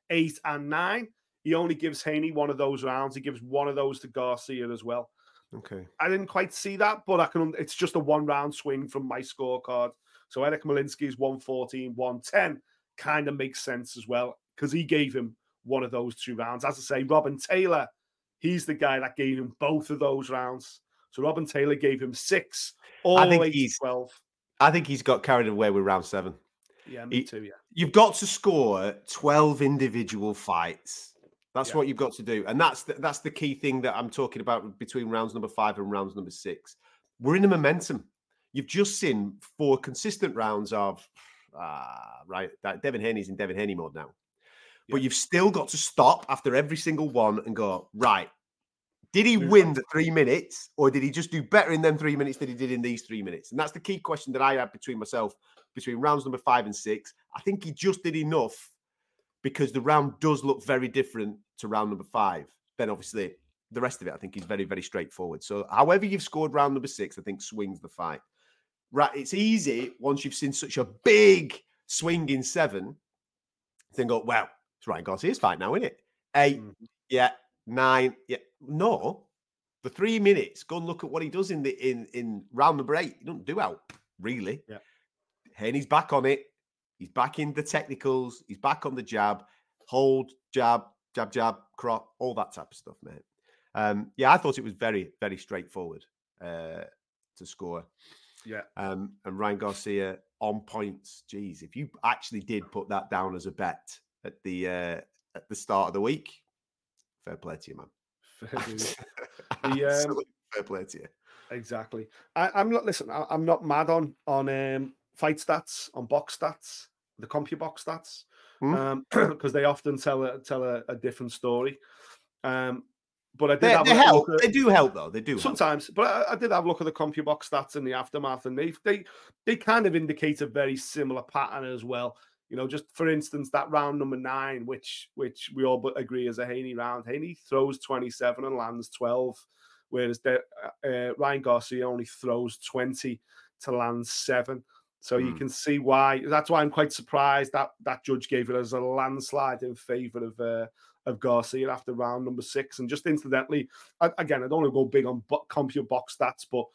S5: eight, and nine. He only gives Haney one of those rounds. He gives one of those to Garcia as well.
S4: Okay.
S5: I didn't quite see that, but I can. It's just a one-round swing from my scorecard. So Eric Malinsky's one fourteen, one ten kind of makes sense as well because he gave him one of those two rounds. As I say, Robin Taylor, he's the guy that gave him both of those rounds. So Robin Taylor gave him six all
S4: I think
S5: the way
S4: he's,
S5: to twelve.
S4: I think he's got carried away with round seven.
S5: Yeah, me
S4: he,
S5: too, yeah.
S4: You've got to score twelve individual fights. That's
S5: Yeah.
S4: what you've got to do. And that's the, that's the key thing that I'm talking about between rounds number five and rounds number six. We're in a momentum. You've just seen four consistent rounds of, uh, right, that Devin Haney's in Devin Haney mode now. But
S5: Yeah.
S4: you've still got to stop after every single one and go, right, did he
S5: Move
S4: win
S5: on.
S4: the three minutes or did he just do better in them three minutes than he did in these three minutes? And that's the key question that I had between myself, between rounds number five and six. I think he just did enough because the round does look very different to round number five. Then obviously the rest of it, I think, is very, very straightforward. So however you've scored round number six, I think swings the fight. Right, it's easy once you've seen such a big swing in seven, then go, well, it's Ryan Garcia's fight now, isn't it? Eight, mm-hmm. yeah, nine, yeah. No, the three minutes, go and look at what he does in the in, in round number eight. He doesn't do out, really.
S5: Yeah.
S4: Haney's back on it. He's back in the technicals. He's back on the jab, hold, jab, jab, jab, crop, all that type of stuff, mate. Um, yeah, I thought it was very, very straightforward uh, to score.
S5: Yeah.
S4: Um, and Ryan Garcia on points. Geez, if you actually did put that down as a bet at the uh, at the start of the week, fair play to you, man.
S5: the, um,
S4: fair play to you.
S5: Exactly. I, I'm not. Listen, I, I'm not mad on on um, fight stats, on box stats, the CompuBox stats,
S4: mm.
S5: um, because they often tell a tell a, a different story. Um, But I did
S4: they,
S5: have
S4: they
S5: a
S4: help.
S5: Look at,
S4: they do help, though. They do
S5: sometimes.
S4: Help.
S5: But I, I did have a look at the CompuBox stats in the aftermath, and they they they kind of indicate a very similar pattern as well. You know, just for instance, that round number nine, which which we all agree is a Haney round. Haney throws twenty-seven and lands twelve, whereas the, uh, Ryan Garcia only throws twenty to land seven. So mm. you can see why. That's why I'm quite surprised that that judge gave it as a landslide in favour of. Uh, of Garcia after round number six. And just incidentally, I, again, I don't want to go big on CompuBox stats, but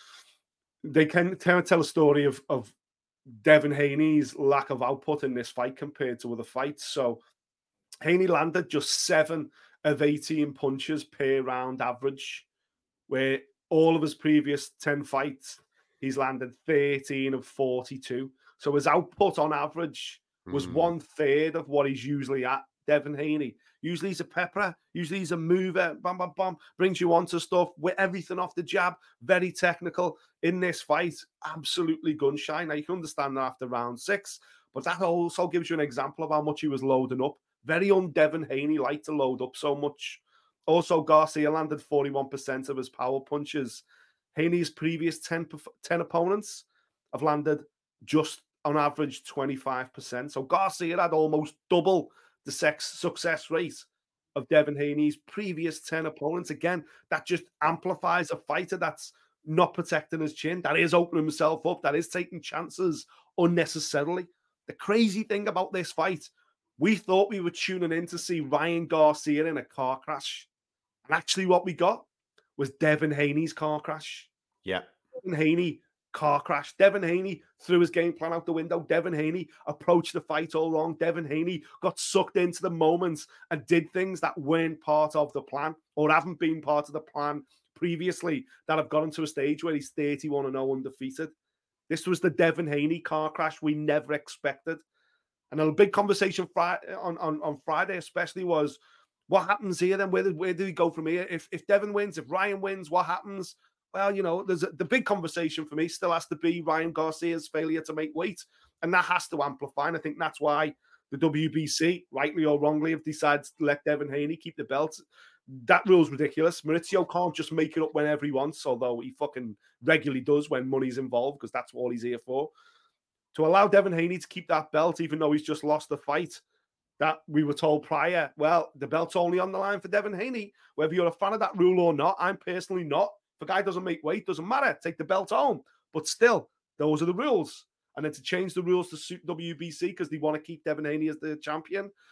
S5: they can tell a story of, of Devin Haney's lack of output in this fight compared to other fights. So Haney landed just seven of eighteen punches per round average, where all of his previous ten fights, he's landed thirteen of forty-two. So his output on average was mm. one third of what he's usually at. Devin Haney. Usually he's a pepperer. Usually he's a mover. Bam, bam, bam. Brings you onto stuff with everything off the jab. Very technical. In this fight, absolutely gun shy. Now, you can understand that after round six, but that also gives you an example of how much he was loading up. Very un-Devin Haney, like to load up so much. Also, Garcia landed forty-one percent of his power punches. Haney's previous ten, ten opponents have landed just on average twenty-five percent. So Garcia had almost double the sex success rate of Devin Haney's previous ten opponents. Again, that just amplifies a fighter that's not protecting his chin, that is opening himself up, that is taking chances unnecessarily. The crazy thing about this fight, we thought we were tuning in to see Ryan Garcia in a car crash. And actually what we got was Devin Haney's car crash.
S4: Yeah.
S5: Devin Haney car crash. Devin Haney threw his game plan out the window. Devin Haney approached the fight all wrong. Devin Haney got sucked into the moment and did things that weren't part of the plan or haven't been part of the plan previously that have gotten to a stage where he's thirty-one and oh undefeated. This was the Devin Haney car crash we never expected. And a big conversation Friday, on, on, on Friday especially was, what happens here then? Where, where do we go from here? If, if Devin wins, if Ryan wins, what happens? Well, you know, there's a, the big conversation for me still has to be Ryan Garcia's failure to make weight. And that has to amplify. And I think that's why the W B C, rightly or wrongly, have decided to let Devin Haney keep the belt. That rule's ridiculous. Maurizio can't just make it up whenever he wants, although he fucking regularly does when money's involved, because that's all he's here for. To allow Devin Haney to keep that belt, even though he's just lost the fight, that we were told prior, well, the belt's only on the line for Devin Haney. Whether you're a fan of that rule or not, I'm personally not. If a guy doesn't make weight, doesn't matter. Take the belt home. But still, those are the rules. And then to change the rules to suit W B C because they want to keep Devin Haney as the champion,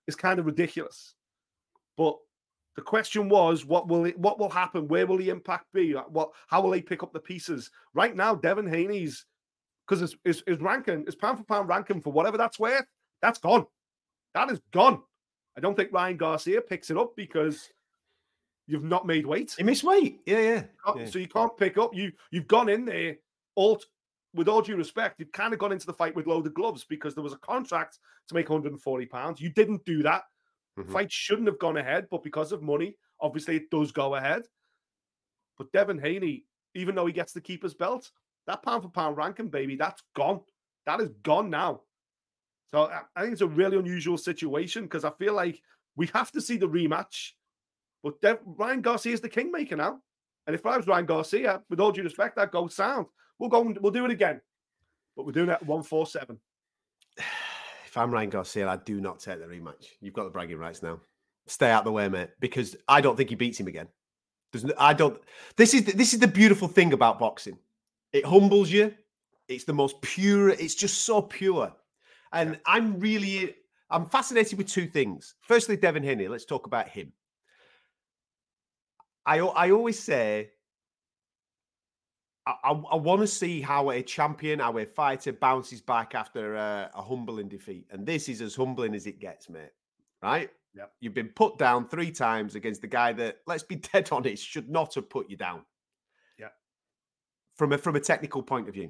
S5: is kind of ridiculous. But the question was, what will it, what will happen? Where will the impact be? What, how will they pick up the pieces? Right now, Devin Haney's, because his, his, his ranking, his pound for pound ranking for whatever that's worth, that's gone. That is gone. I don't think Ryan Garcia picks it up because you've not made weight.
S4: He missed weight. Yeah, yeah. yeah.
S5: So you can't pick up. You, you've gone in there, all with all due respect, you've kind of gone into the fight with loaded gloves because there was a contract to make one hundred forty pounds. You didn't do that. Mm-hmm. Fight shouldn't have gone ahead, but because of money, obviously it does go ahead. But Devin Haney, even though he gets the keeper's belt, that pound for pound ranking, baby, that's gone. That is gone now. So I think it's a really unusual situation because I feel like we have to see the rematch. But Dev- Ryan Garcia is the kingmaker now. And if I was Ryan Garcia, with all due respect, that goes sound. We'll go and we'll do it again. But we're doing it at one forty-seven.
S4: If I'm Ryan Garcia, I do not take the rematch. You've got the bragging rights now. Stay out of the way, mate, because I don't think he beats him again. There's no, I don't. This is the, this is the beautiful thing about boxing. It humbles you. It's the most pure. It's just so pure. And yeah. I'm really, I'm fascinated with two things. Firstly, Devin Haney. Let's talk about him. I I always say, I, I, I want to see how a champion, how a fighter bounces back after a, a humbling defeat. And this is as humbling as it gets, mate. Right?
S5: Yep.
S4: You've been put down three times against the guy that, let's be dead honest, should not have put you down.
S5: Yeah.
S4: From a, from a technical point of view.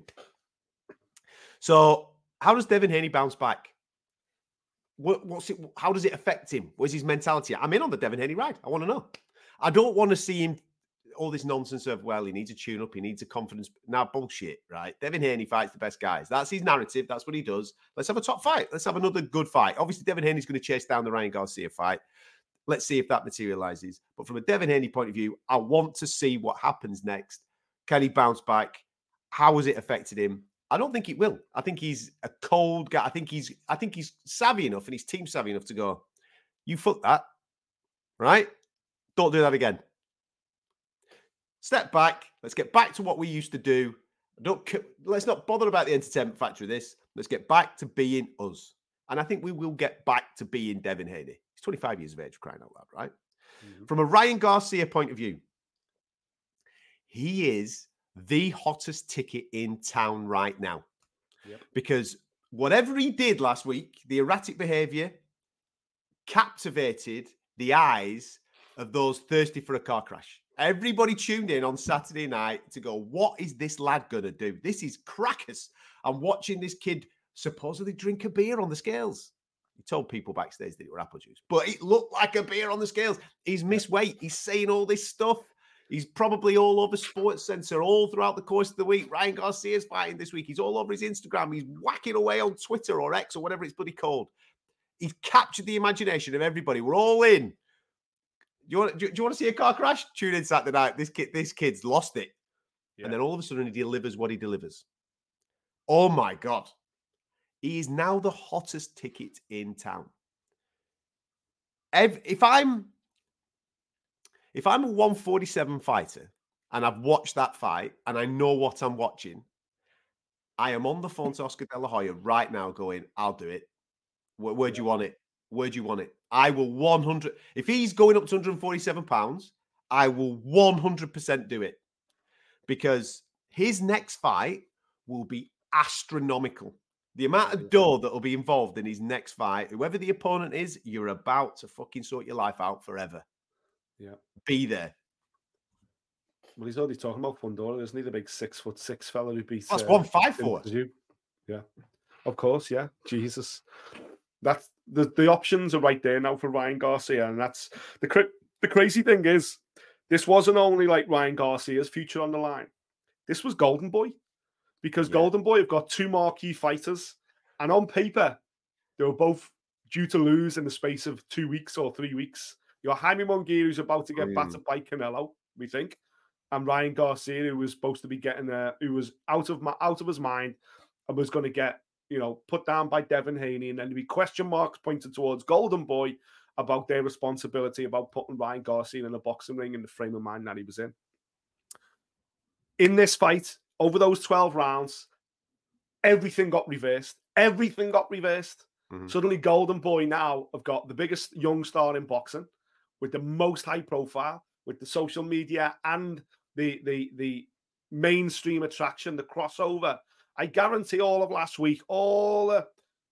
S4: So how does Devin Haney bounce back? What, what's it? How does it affect him? What's his mentality? I'm in on the Devin Haney ride. I want to know. I don't want to see him, all this nonsense of, well, he needs a tune-up, he needs a confidence. Now, bullshit, right? Devin Haney fights the best guys. That's his narrative. That's what he does. Let's have a top fight. Let's have another good fight. Obviously, Devin Haney's going to chase down the Ryan Garcia fight. Let's see if that materializes. But from a Devin Haney point of view, I want to see what happens next. Can he bounce back? How has it affected him? I don't think it will. I think he's a cold guy. I think he's I think he's savvy enough and his team savvy enough to go, you fuck that, right? Don't do that again. Step back. Let's get back to what we used to do. Don't let's not bother about the entertainment factor of this. Let's get back to being us. And I think we will get back to being Devin Haney. He's twenty-five years of age, crying out loud, right? Mm-hmm. From a Ryan Garcia point of view, he is the hottest ticket in town right now. Yep. Because whatever he did last week, the erratic behavior captivated the eyes of those thirsty for a car crash. Everybody tuned in on Saturday night to go, what is this lad going to do? This is crackers. I'm watching this kid supposedly drink a beer on the scales. He told people backstage that it were apple juice, but it looked like a beer on the scales. He's missed weight. He's saying all this stuff. He's probably all over Sports Center all throughout the course of the week. Ryan Garcia's fighting this week. He's all over his Instagram. He's whacking away on Twitter or X or whatever it's bloody called. He's captured the imagination of everybody. We're all in. Do you want, do you want to see a car crash? Tune in Saturday night. This kid, this kid's lost it. Yeah. And then all of a sudden he delivers what he delivers. Oh my God. He is now the hottest ticket in town. If I'm if I'm a one forty-seven fighter and I've watched that fight and I know what I'm watching, I am on the phone to Oscar De La Hoya right now going, I'll do it. Where, where do you want it? Where do you want it? I will one hundred. If he's going up to one hundred forty-seven pounds, I will one hundred percent do it. Because his next fight will be astronomical. The amount of dough that will be involved in his next fight, whoever the opponent is, you're about to fucking sort your life out forever.
S5: Yeah.
S4: Be there.
S5: Well, he's already talking about Fundora, isn't he? The big six foot six fella who beats.
S4: That's
S5: uh,
S4: one five four.
S5: Yeah. Of course, yeah. Jesus. That's the, the options are right there now for Ryan Garcia. And that's the cra- the crazy thing is, this wasn't only like Ryan Garcia's future on the line. This was Golden Boy. Because yeah. Golden Boy have got two marquee fighters. And on paper, they were both due to lose in the space of two weeks or three weeks. You have Jaime Munguia, who's about to get mm. battered by Canelo, we think. And Ryan Garcia, who was supposed to be getting there, who was out of my, out of his mind and was going to get, you know, put down by Devin Haney. And then there'd be question marks pointed towards Golden Boy about their responsibility about putting Ryan Garcia in a boxing ring in the frame of mind that he was in. In this fight, over those twelve rounds, everything got reversed. Everything got reversed. Mm-hmm. Suddenly, Golden Boy now have got the biggest young star in boxing, with the most high profile, with the social media and the the the mainstream attraction, the crossover. I guarantee all of last week, all the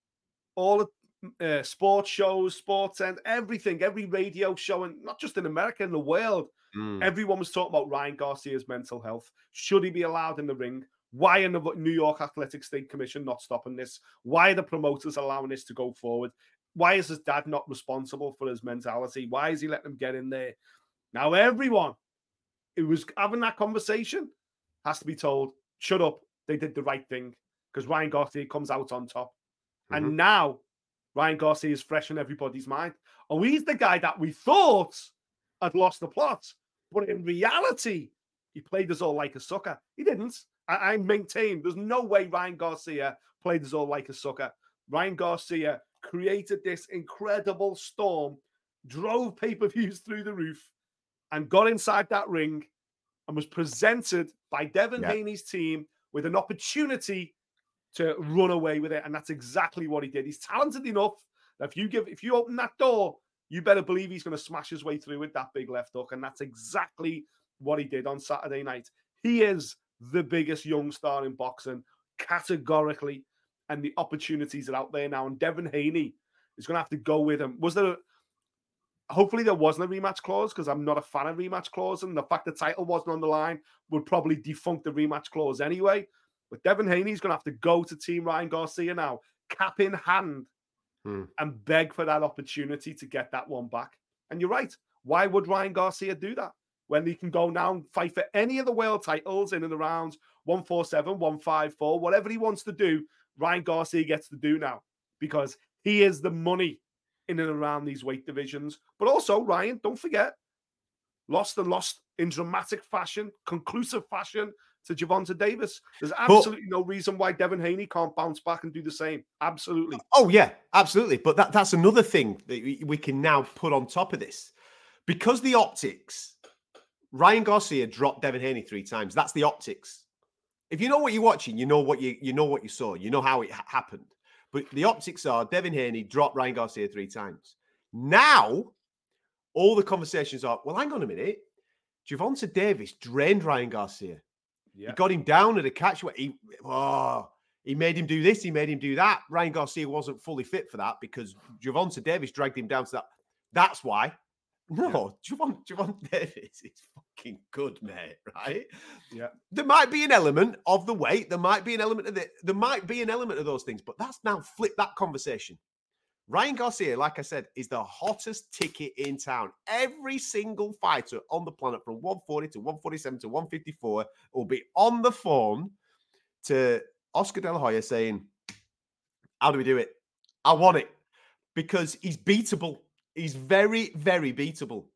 S5: all the uh, sports shows, sports and everything, every radio show, and not just in America, in the world, mm. everyone was talking about Ryan Garcia's mental health. Should he be allowed in the ring? Why are the New York Athletic State Commission not stopping this? Why are the promoters allowing this to go forward? Why is his dad not responsible for his mentality? Why is he letting him get in there? Now, everyone who was having that conversation has to be told, shut up, they did the right thing, because Ryan Garcia comes out on top. Mm-hmm. And now, Ryan Garcia is fresh in everybody's mind. Oh, he's the guy that we thought had lost the plot. But in reality, he played us all like a sucker. He didn't. I, I maintain there's no way Ryan Garcia played us all like a sucker. Ryan Garcia created this incredible storm, drove pay-per-views through the roof, and got inside that ring and was presented by Devin yeah. Haney's team with an opportunity to run away with it. And that's exactly what he did. He's talented enough that if you give, if you open that door, you better believe he's going to smash his way through with that big left hook. And that's exactly what he did on Saturday night. He is the biggest young star in boxing, categorically. And the opportunities are out there now. And Devin Haney is going to have to go with him. Was there a, hopefully there wasn't a rematch clause, because I'm not a fan of rematch clause. And the fact the title wasn't on the line would probably defunct the rematch clause anyway. But Devin Haney's going to have to go to Team Ryan Garcia now, cap in hand, hmm. and beg for that opportunity to get that one back. And you're right. Why would Ryan Garcia do that when he can go now and fight for any of the world titles in and around one forty-seven, one fifty-four, whatever he wants to do, Ryan Garcia gets to do now, because he is the money in and around these weight divisions. But also, Ryan, don't forget, lost and lost in dramatic fashion, conclusive fashion, to Gervonta Davis. There's absolutely but, no reason why Devin Haney can't bounce back and do the same. Absolutely.
S4: Oh, yeah, absolutely. But that, that's another thing that we, we can now put on top of this. Because the optics, Ryan Garcia dropped Devin Haney three times. That's the optics. If you know what you're watching, you know what you you know what you saw. You know how it ha- happened. But the optics are Devin Haney dropped Ryan Garcia three times. Now, all the conversations are, well, hang on a minute. Gervonta Davis drained Ryan Garcia. Yeah. He got him down at a catch. He, oh, he made him do this. He made him do that. Ryan Garcia wasn't fully fit for that because Gervonta Davis dragged him down to that. That's why. No, yeah. Gervonta, Gervonta Davis is fucking good, mate, right?
S5: Yeah.
S4: There might be an element of the weight. There might be an element of the, there might be an element of those things, but that's now flipped that conversation. Ryan Garcia, like I said, is the hottest ticket in town. Every single fighter on the planet from one forty to one forty-seven to one fifty-four will be on the phone to Oscar De La Hoya saying, how do we do it? I want it. Because he's beatable. He's very, very beatable.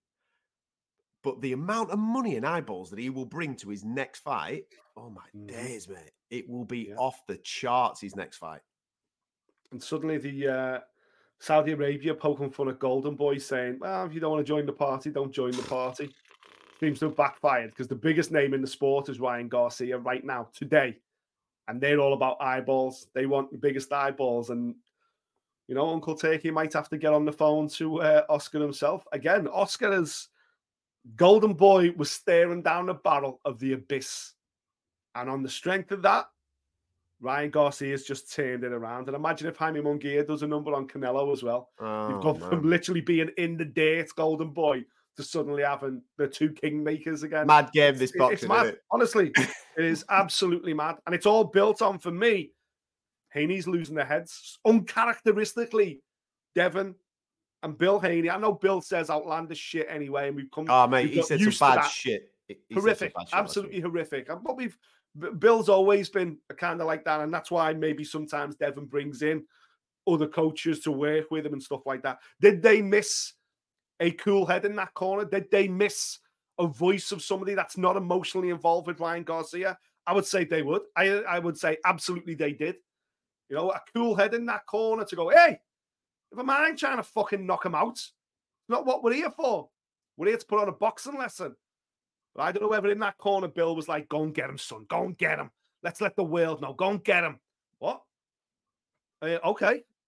S4: But the amount of money and eyeballs that he will bring to his next fight, oh my mm. days, mate. It will be yeah. off the charts, his next fight.
S5: And suddenly the... Uh... Saudi Arabia poking fun at Golden Boy, saying, well, if you don't want to join the party, don't join the party. Seems to have backfired, because the biggest name in the sport is Ryan Garcia right now, today. And they're all about eyeballs. They want the biggest eyeballs. And, you know, Uncle Turkey might have to get on the phone to uh, Oscar himself. Again, Oscar is... Golden Boy was staring down the barrel of the abyss. And on the strength of that, Ryan Garcia's just turned it around. And imagine if Jaime Munguia does a number on Canelo as well. Oh, You've gone man. from literally being in the dirt, Golden Boy, to suddenly having the two kingmakers again.
S4: Mad game, this boxing,
S5: it's mad. It? Honestly, it is absolutely mad. And it's all built on, for me, Haney's losing their heads. Uncharacteristically, Devin and Bill Haney. I know Bill says outlandish shit anyway, and we've come...
S4: Oh, mate, he said some bad shit. He
S5: horrific. Bad shit absolutely horrific. And what we've... Bill's always been kind of like that, and that's why maybe sometimes Devin brings in other coaches to work with him and stuff like that. Did they miss a cool head in that corner? Did they miss a voice of somebody that's not emotionally involved with Ryan Garcia? I would say they would. I, I would say absolutely they did. You know, a cool head in that corner to go, hey, if a man ain't trying to fucking knock him out, it's not what we're here for. We're here to put on a boxing lesson. I don't know whether in that corner Bill was like, go and get him, son. Go and get him. Let's let the world know. Go and get him. What? Uh, okay.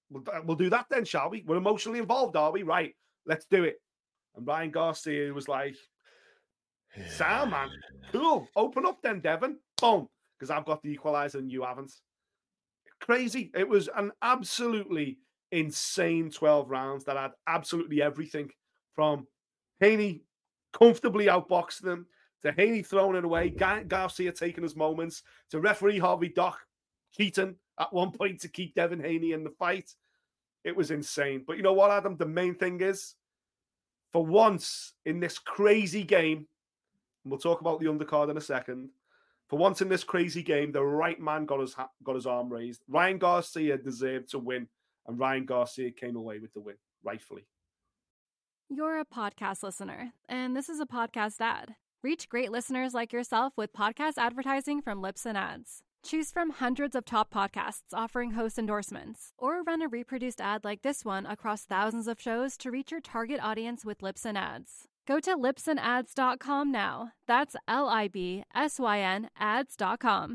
S5: we'll, we'll do that then, shall we? We're emotionally involved, are we? Right, let's do it. And Ryan Garcia was like, sound, man. Cool. Open up then, Devon. Boom. Because I've got the equalizer and you haven't. Crazy. It was an absolutely insane twelve rounds that had absolutely everything from Haney comfortably outboxing them to Haney throwing it away, Gar- Garcia taking his moments, to referee Harvey Doc Keaton at one point to keep Devin Haney in the fight. It was insane. But you know what, Adam? The main thing is, for once in this crazy game, and we'll talk about the undercard in a second, for once in this crazy game, the right man got his, ha- got his arm raised. Ryan Garcia deserved to win, and Ryan Garcia came away with the win, rightfully.
S2: You're a podcast listener, and this is a podcast ad. Reach great listeners like yourself with podcast advertising from Libsyn Ads. Choose from hundreds of top podcasts offering host endorsements, or run a reproduced ad like this one across thousands of shows to reach your target audience with Libsyn Ads. Go to libsyn ads dot com now. That's L I B S Y N ads dot com.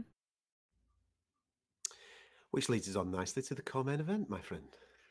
S4: Which leads us on nicely to the co-main event, my friend.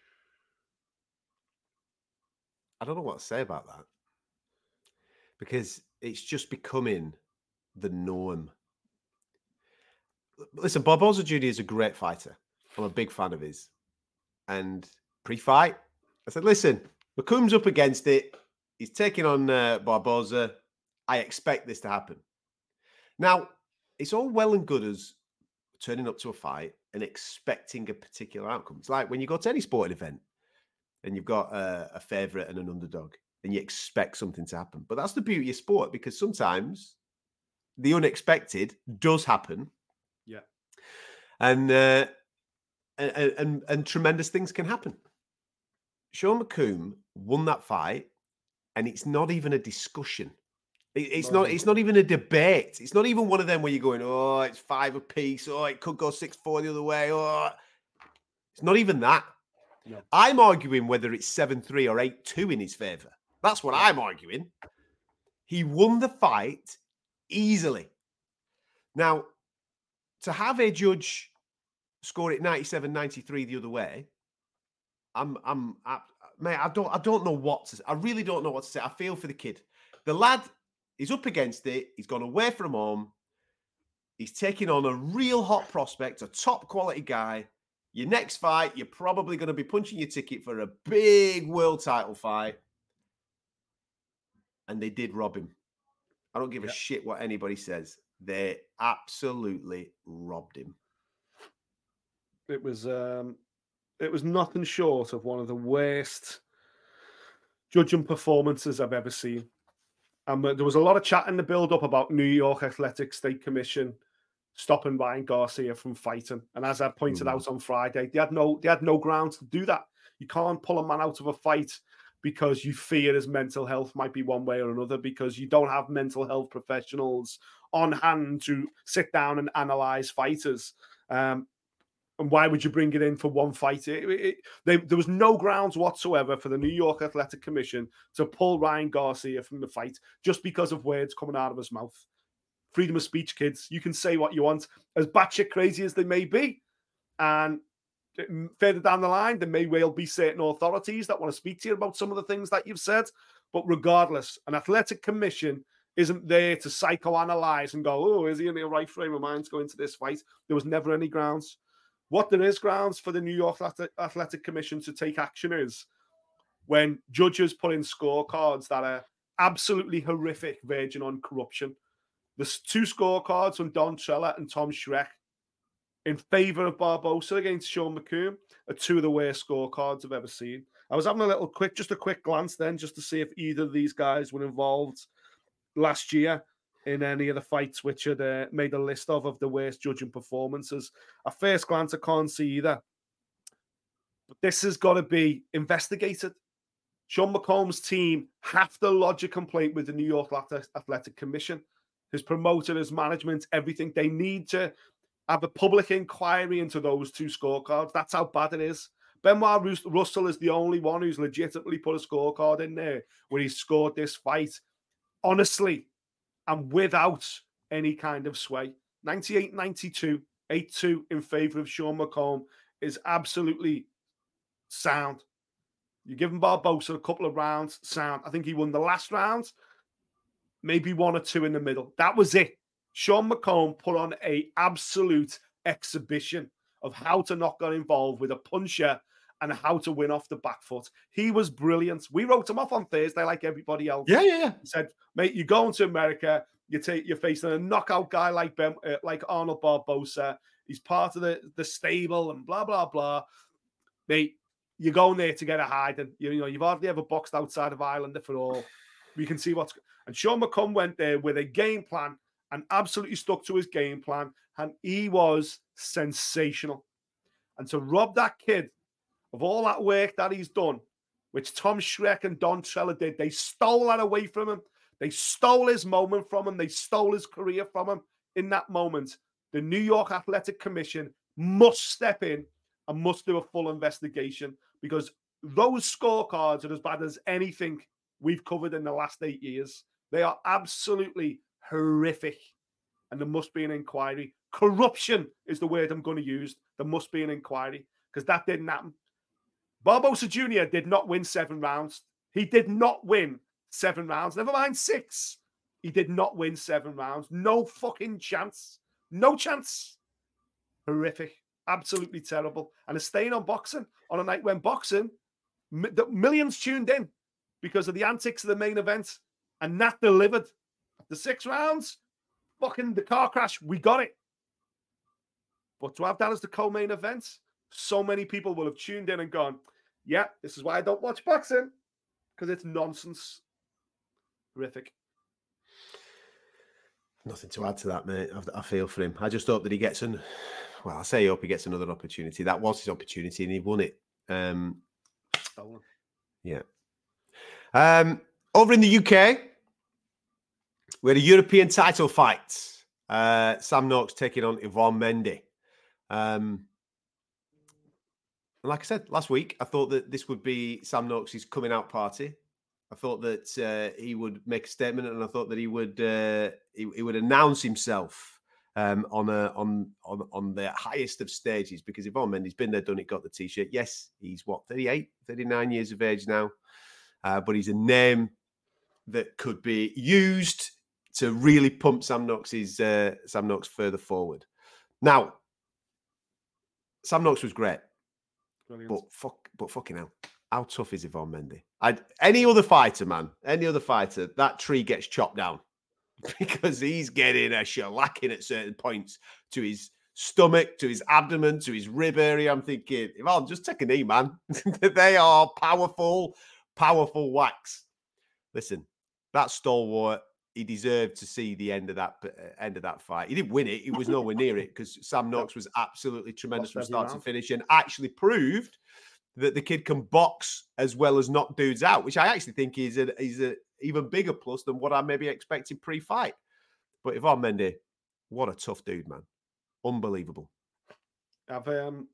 S4: I don't know what to say about that, because it's just becoming the norm. Listen, Barboza Junior is a great fighter. I'm a big fan of his. And pre-fight, I said, listen, McComb's up against it. He's taking on uh, Barboza. I expect this to happen. Now, it's all well and good as turning up to a fight and expecting a particular outcome. It's like when you go to any sporting event and you've got a, a favourite and an underdog and you expect something to happen. But that's the beauty of sport, because sometimes the unexpected does happen.
S5: Yeah.
S4: And, uh, and, and, and tremendous things can happen. Sean McComb won that fight, and it's not even a discussion. It, it's not. It's not even a debate. It's not even one of them where you're going, "Oh, it's five apiece. Oh, it could go six four the other way." Oh, it's not even that. No. I'm arguing whether it's seven three or eight two in his favour. That's what I'm arguing. He won the fight easily. Now, to have a judge score it ninety-seven ninety-three the other way, I'm, I'm, I, mate, I don't, I don't know what to say. I really don't know what to say. I feel for the kid. The lad is up against it. He's gone away from home. He's taking on a real hot prospect, a top quality guy. Your next fight, you're probably going to be punching your ticket for a big world title fight. And they did rob him. I don't give yep. a shit what anybody says. They absolutely robbed him.
S5: It was um, it was nothing short of one of the worst judging performances I've ever seen. And um, there was a lot of chat in the build-up about New York Athletic State Commission stopping Ryan Garcia from fighting. And as I pointed mm. out on Friday, they had no they had no grounds to do that. You can't pull a man out of a fight because you fear his mental health might be one way or another, because you don't have mental health professionals on hand to sit down and analyze fighters. Um, and why would you bring it in for one fight? It, it, they, there was no grounds whatsoever for the New York Athletic Commission to pull Ryan Garcia from the fight just because of words coming out of his mouth. Freedom of speech, kids. You can say what you want, as batshit crazy as they may be. And further down the line, there may well be certain authorities that want to speak to you about some of the things that you've said. But regardless, an athletic commission isn't there to psychoanalyze and go, oh, is he in the right frame of mind to go into this fight? There was never any grounds. What there is grounds for the New York Athletic Commission to take action is when judges put in scorecards that are absolutely horrific, verging on corruption. There's two scorecards from Don Trella and Tom Schreck in favour of Barboza against Sean McComb are two of the worst scorecards I've ever seen. I was having a little quick, just a quick glance then, just to see if either of these guys were involved last year in any of the fights which had uh, made a list of of the worst judging performances. At first glance, I can't see either. But this has got to be investigated. Sean McComb's team have to lodge a complaint with the New York Athletic Commission. His promoter, his management, everything. They need to have a public inquiry into those two scorecards. That's how bad it is. Benoit Russell is the only one who's legitimately put a scorecard in there where he scored this fight honestly and without any kind of sway. ninety-eight ninety-two, eight two in favour of Sean McComb is absolutely sound. You give him Barbosa a couple of rounds, sound. I think he won the last round, maybe one or two in the middle. That was it. Sean McComb put on a absolute exhibition of how to not get involved with a puncher and how to win off the back foot. He was brilliant. We wrote him off on Thursday like everybody else.
S4: Yeah, yeah, yeah.
S5: He said, mate, you're going to America. You take, you're facing a knockout guy like ben, uh, like Arnold Barbosa. He's part of the, the stable and blah, blah, blah. Mate, you're going there to get a hiding. You, you know, you've hardly ever boxed outside of Ireland for all. We can see what's... And Sean McComb went there with a game plan and absolutely stuck to his game plan. And he was sensational. And to rob that kid of all that work that he's done, which Tom Schreck and Don Trella did, they stole that away from him. They stole his moment from him. They stole his career from him. In that moment, the New York Athletic Commission must step in and must do a full investigation, because those scorecards are as bad as anything we've covered in the last eight years. They are absolutely horrific, and there must be an inquiry. Corruption is the word I'm going to use. There must be an inquiry, because that didn't happen. Barbosa Junior did not win seven rounds. He did not win seven rounds. Never mind six. He did not win seven rounds. No fucking chance. No chance. Horrific. Absolutely terrible. And it's staying on boxing on a night when boxing, the millions tuned in because of the antics of the main event, and that delivered. The six rounds, fucking the car crash, we got it. But to have that as the co-main event, so many people will have tuned in and gone, yeah, this is why I don't watch boxing, because it's nonsense. Horrific.
S4: Nothing to add to that, mate. I, I feel for him. I just hope that he gets an... Well, I say hope he gets another opportunity. That was his opportunity, and he won it. Um,
S5: Stolen.
S4: Yeah. Um, over in the U K, we had a European title fight. Uh, Sam Noakes taking on Yvonne Mendy. Um, and like I said last week, I thought that this would be Sam Noakes' coming out party. I thought that uh, he would make a statement, and I thought that he would uh, he, he would announce himself um, on a on on on the highest of stages, because Yvonne Mendy's been there, done it, got the t-shirt. Yes, he's what, thirty-eight, thirty-nine years of age now, uh, but he's a name that could be used to really pump Sam Noakes' uh, Sam Noakes further forward. Now, Sam Noakes was great, Brilliant. but fuck, but fucking hell, how tough is Yvonne Mendy? I'd, any other fighter, man, any other fighter, that tree gets chopped down because he's getting a shellacking at certain points to his stomach, to his abdomen, to his rib area. I'm thinking, Yvonne, just take a knee, man. They are powerful, powerful whacks. Listen, that stalwart, he deserved to see the end of that uh, end of that fight. He didn't win it; he was nowhere near it, because Sam Noakes was absolutely tremendous from start to finish, and actually proved that the kid can box as well as knock dudes out, which I actually think is a is a even bigger plus than what I maybe expected pre-fight. But Yvonne Mendy, what a tough dude, man! Unbelievable.
S5: I've um,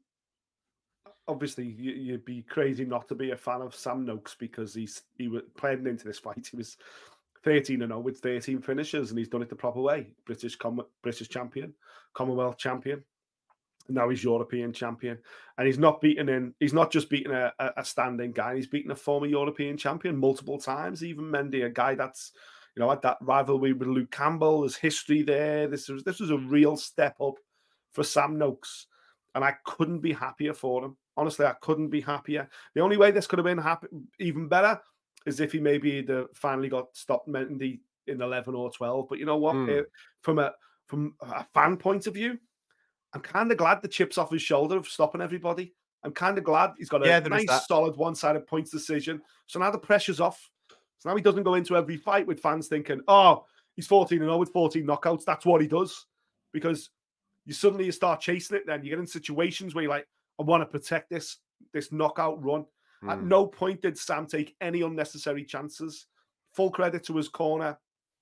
S5: obviously you, you'd be crazy not to be a fan of Sam Noakes, because he's he was playing into this fight. He was thirteen and oh with thirteen finishes, and he's done it the proper way. British com- British champion, Commonwealth champion, and now he's European champion. And he's not beaten in. He's not just beaten a, a standing guy. He's beaten a former European champion multiple times. Even Mendy, a guy that's, you know, had that rivalry with Luke Campbell. There's history there. This was this was a real step up for Sam Noakes, and I couldn't be happier for him. Honestly, I couldn't be happier. The only way this could have been happy, even better, is if he maybe the finally got stopped Mendy in eleven or twelve. But you know what? Mm. From a from a fan point of view, I'm kind of glad the chips off his shoulder of stopping everybody. I'm kind of glad he's got a yeah, nice, solid one-sided points decision. So now the pressure's off. So now he doesn't go into every fight with fans thinking, oh, he's fourteen and oh with fourteen knockouts. That's what he does. Because you suddenly you start chasing it, then you get in situations where you're like, I want to protect this, this knockout run. Mm. At no point did Sam take any unnecessary chances. Full credit to his corner.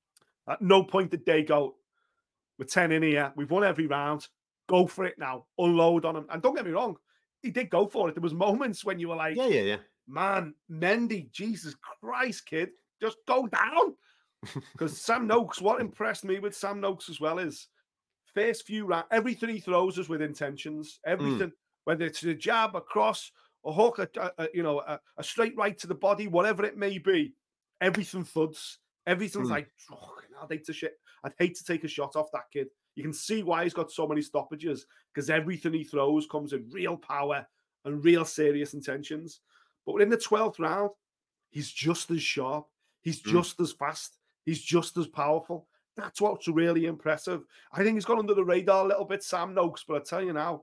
S5: At no point did they go, we're ten in here, we've won every round, go for it now, unload on him. And don't get me wrong, he did go for it. There was moments when you were like,
S4: yeah, yeah, yeah.
S5: Man, Mendy, Jesus Christ, kid, just go down. Because Sam Noakes, what impressed me with Sam Noakes as well is first few rounds, everything he throws is with intentions. Everything, mm. whether it's a jab, a cross, a hook, a, a, a you know, a, a straight right to the body, whatever it may be, everything thuds. Everything's mm. like, oh, I'd hate to shit. I'd hate to take a shot off that kid. You can see why he's got so many stoppages, because everything he throws comes with real power and real serious intentions. But within the twelfth round, he's just as sharp. He's mm. just as fast. He's just as powerful. That's what's really impressive. I think he's gone under the radar a little bit, Sam Noakes, but I tell you now,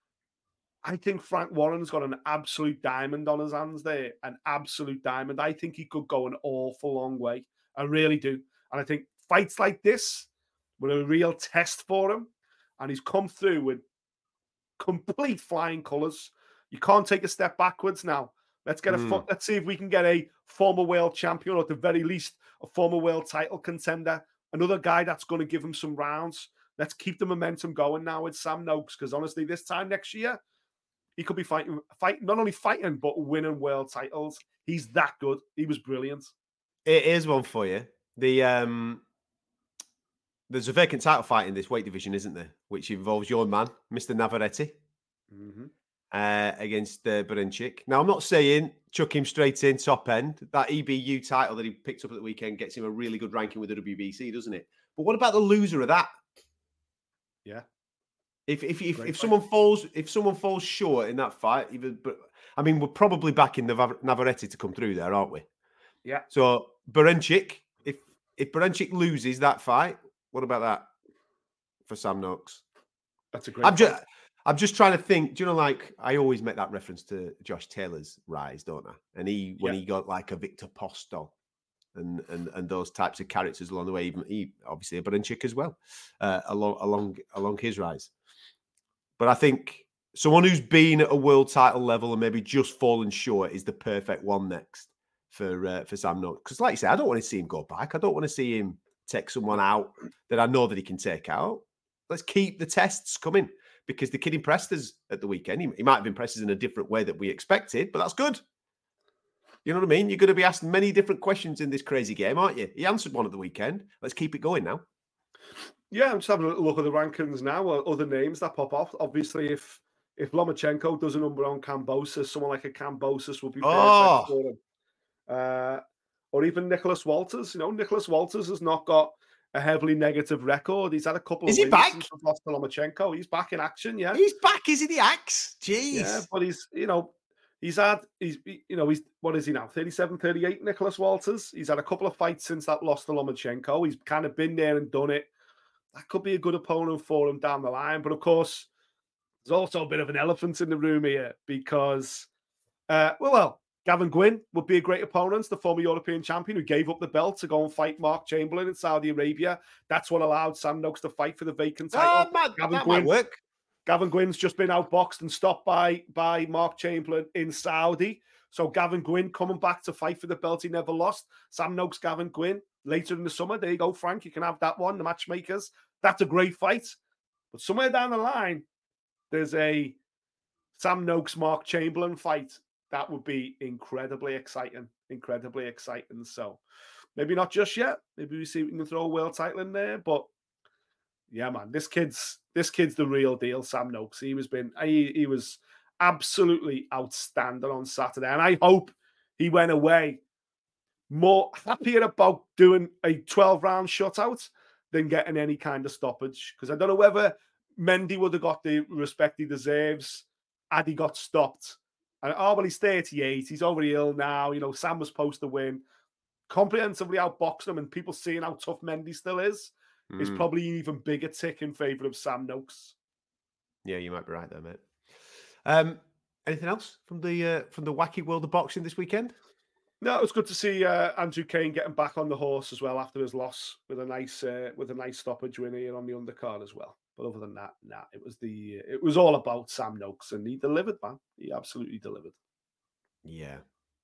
S5: I think Frank Warren's got an absolute diamond on his hands there, an absolute diamond. I think he could go an awful long way. I really do. And I think fights like this were a real test for him, and he's come through with complete flying colours. You can't take a step backwards now. Let's get a mm. let's see if we can get a former world champion, or at the very least, a former world title contender. Another guy that's going to give him some rounds. Let's keep the momentum going now with Sam Noakes, because honestly, this time next year, he could be fighting, fight, not only fighting, but winning world titles. He's that good. He was brilliant.
S4: It is one for you. The um, there's a vacant title fight in this weight division, isn't there? Which involves your man, Mister Navarrete, mm-hmm. uh, against uh, Berinchyk. Now, I'm not saying chuck him straight in top end. That E B U title that he picked up at the weekend gets him a really good ranking with the W B C, doesn't it? But what about the loser of that?
S5: Yeah.
S4: If if if, if someone falls if someone falls short in that fight, even but I mean, we're probably backing Navarrete to come through there, aren't we?
S5: Yeah.
S4: So Berinchyk, if if Berinchyk loses that fight, what about that for Sam Noakes?
S5: That's a great.
S4: I'm just I'm just trying to think. Do you know, like I always make that reference to Josh Taylor's rise, don't I? And he when yeah. he got like a Victor Postol and and and those types of characters along the way, even he obviously a Berinchyk as well, uh, along along along his rise. But I think someone who's been at a world title level and maybe just fallen short is the perfect one next for uh, for Sam Noakes. Because like you say, I don't want to see him go back. I don't want to see him take someone out that I know that he can take out. Let's keep the tests coming, because the kid impressed us at the weekend. He, he might have impressed us in a different way that we expected, but that's good. You know what I mean? You're going to be asked many different questions in this crazy game, aren't you? He answered one at the weekend. Let's keep it going now.
S5: Yeah, I'm just having a look at the rankings now. Other names that pop off. Obviously, if if Lomachenko does a number on Kambosos, someone like a Kambosos would be perfect oh. for him. Uh, or even Nicholas Walters. You know, Nicholas Walters has not got a heavily negative record. He's had a couple
S4: is
S5: of
S4: wins back?
S5: since he's lost to Lomachenko. He's back in action, yeah.
S4: He's back, is he the axe? Jeez.
S5: Yeah, but he's, you know, he's had, he's, you know, he's, what is he now? thirty-seven, thirty-eight, Nicholas Walters. He's had a couple of fights since that loss to Lomachenko. He's kind of been there and done it. That could be a good opponent for him down the line. But of course, there's also a bit of an elephant in the room here because, uh, well, well, Gavin Gwynn would be a great opponent, the former European champion who gave up the belt to go and fight Mark Chamberlain in Saudi Arabia. That's what allowed Sam Noakes to fight for the vacant title.
S4: Oh, man,
S5: Gavin
S4: that
S5: Gwynn,
S4: might work.
S5: Gavin Gwynn's just been outboxed and stopped by, by Mark Chamberlain in Saudi. So Gavin Gwynn coming back to fight for the belt he never lost. Sam Noakes, Gavin Gwynn, later in the summer. There you go, Frank. You can have that one, the matchmakers. That's a great fight. But somewhere down the line, there's a Sam Noakes, Mark Chamberlain fight. That would be incredibly exciting. Incredibly exciting. So maybe not just yet. Maybe we see if we can throw a world title in there. But yeah, man, this kid's this kid's the real deal, Sam Noakes. He was been he, he was absolutely outstanding on Saturday. And I hope he went away more happier about doing a twelve-round shutout than getting any kind of stoppage. Because I don't know whether Mendy would have got the respect he deserves had he got stopped. And, oh, well, he's thirty-eight. He's already ill now. You know, Sam was supposed to win. Comprehensively outboxing him and people seeing how tough Mendy still is mm. is probably an even bigger tick in favour of Sam Noakes.
S4: Yeah, you might be right there, mate. Um, anything else from the uh, from the wacky world of boxing this weekend?
S5: No, it was good to see uh, Andrew Kane getting back on the horse as well after his loss with a nice uh, with a nice stoppage win here on the undercard as well. But other than that, nah, it was the it was all about Sam Noakes, and he delivered, man. He absolutely delivered.
S4: Yeah.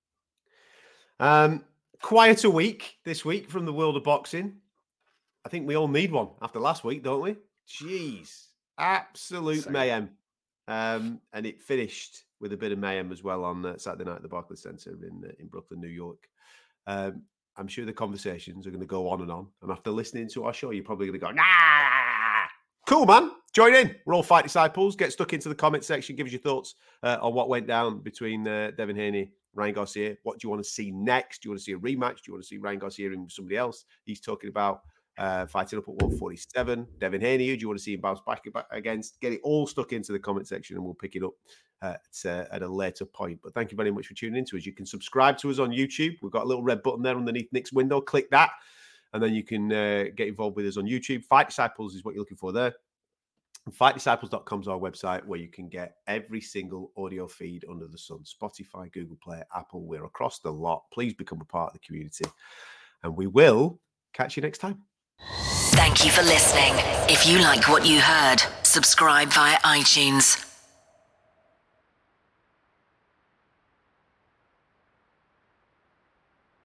S4: Um, quieter week this week from the world of boxing. I think we all need one after last week, don't we? Jeez, absolute Same. mayhem. Um, and it finished with a bit of mayhem as well on uh, Saturday night at the Barclays Center in uh, in Brooklyn, New York. Um, I'm sure the conversations are going to go on and on. And after listening to our show, you're probably going to go, nah, cool, man. join in. We're all Fight Disciples. Get stuck into the comment section. Give us your thoughts uh, on what went down between uh, Devin Haney, Ryan Garcia. What do you want to see next? Do you want to see a rematch? Do you want to see Ryan Garcia in with somebody else? He's talking about uh, fighting up at one forty-seven. Devin Haney, who do you want to see him bounce back against? Get it all stuck into the comment section and we'll pick it up at, uh, at a later point. But thank you very much for tuning into us. You can subscribe to us on YouTube. We've got a little red button there underneath Nick's window. Click that and then you can uh, get involved with us on YouTube. Fight Disciples is what you're looking for there. fight disciples dot com is our website where you can get every single audio feed under the sun. Spotify, Google Play, Apple. We're across the lot. Please become a part of the community. And we will catch you next time.
S3: Thank you for listening. If you like what you heard, subscribe via iTunes.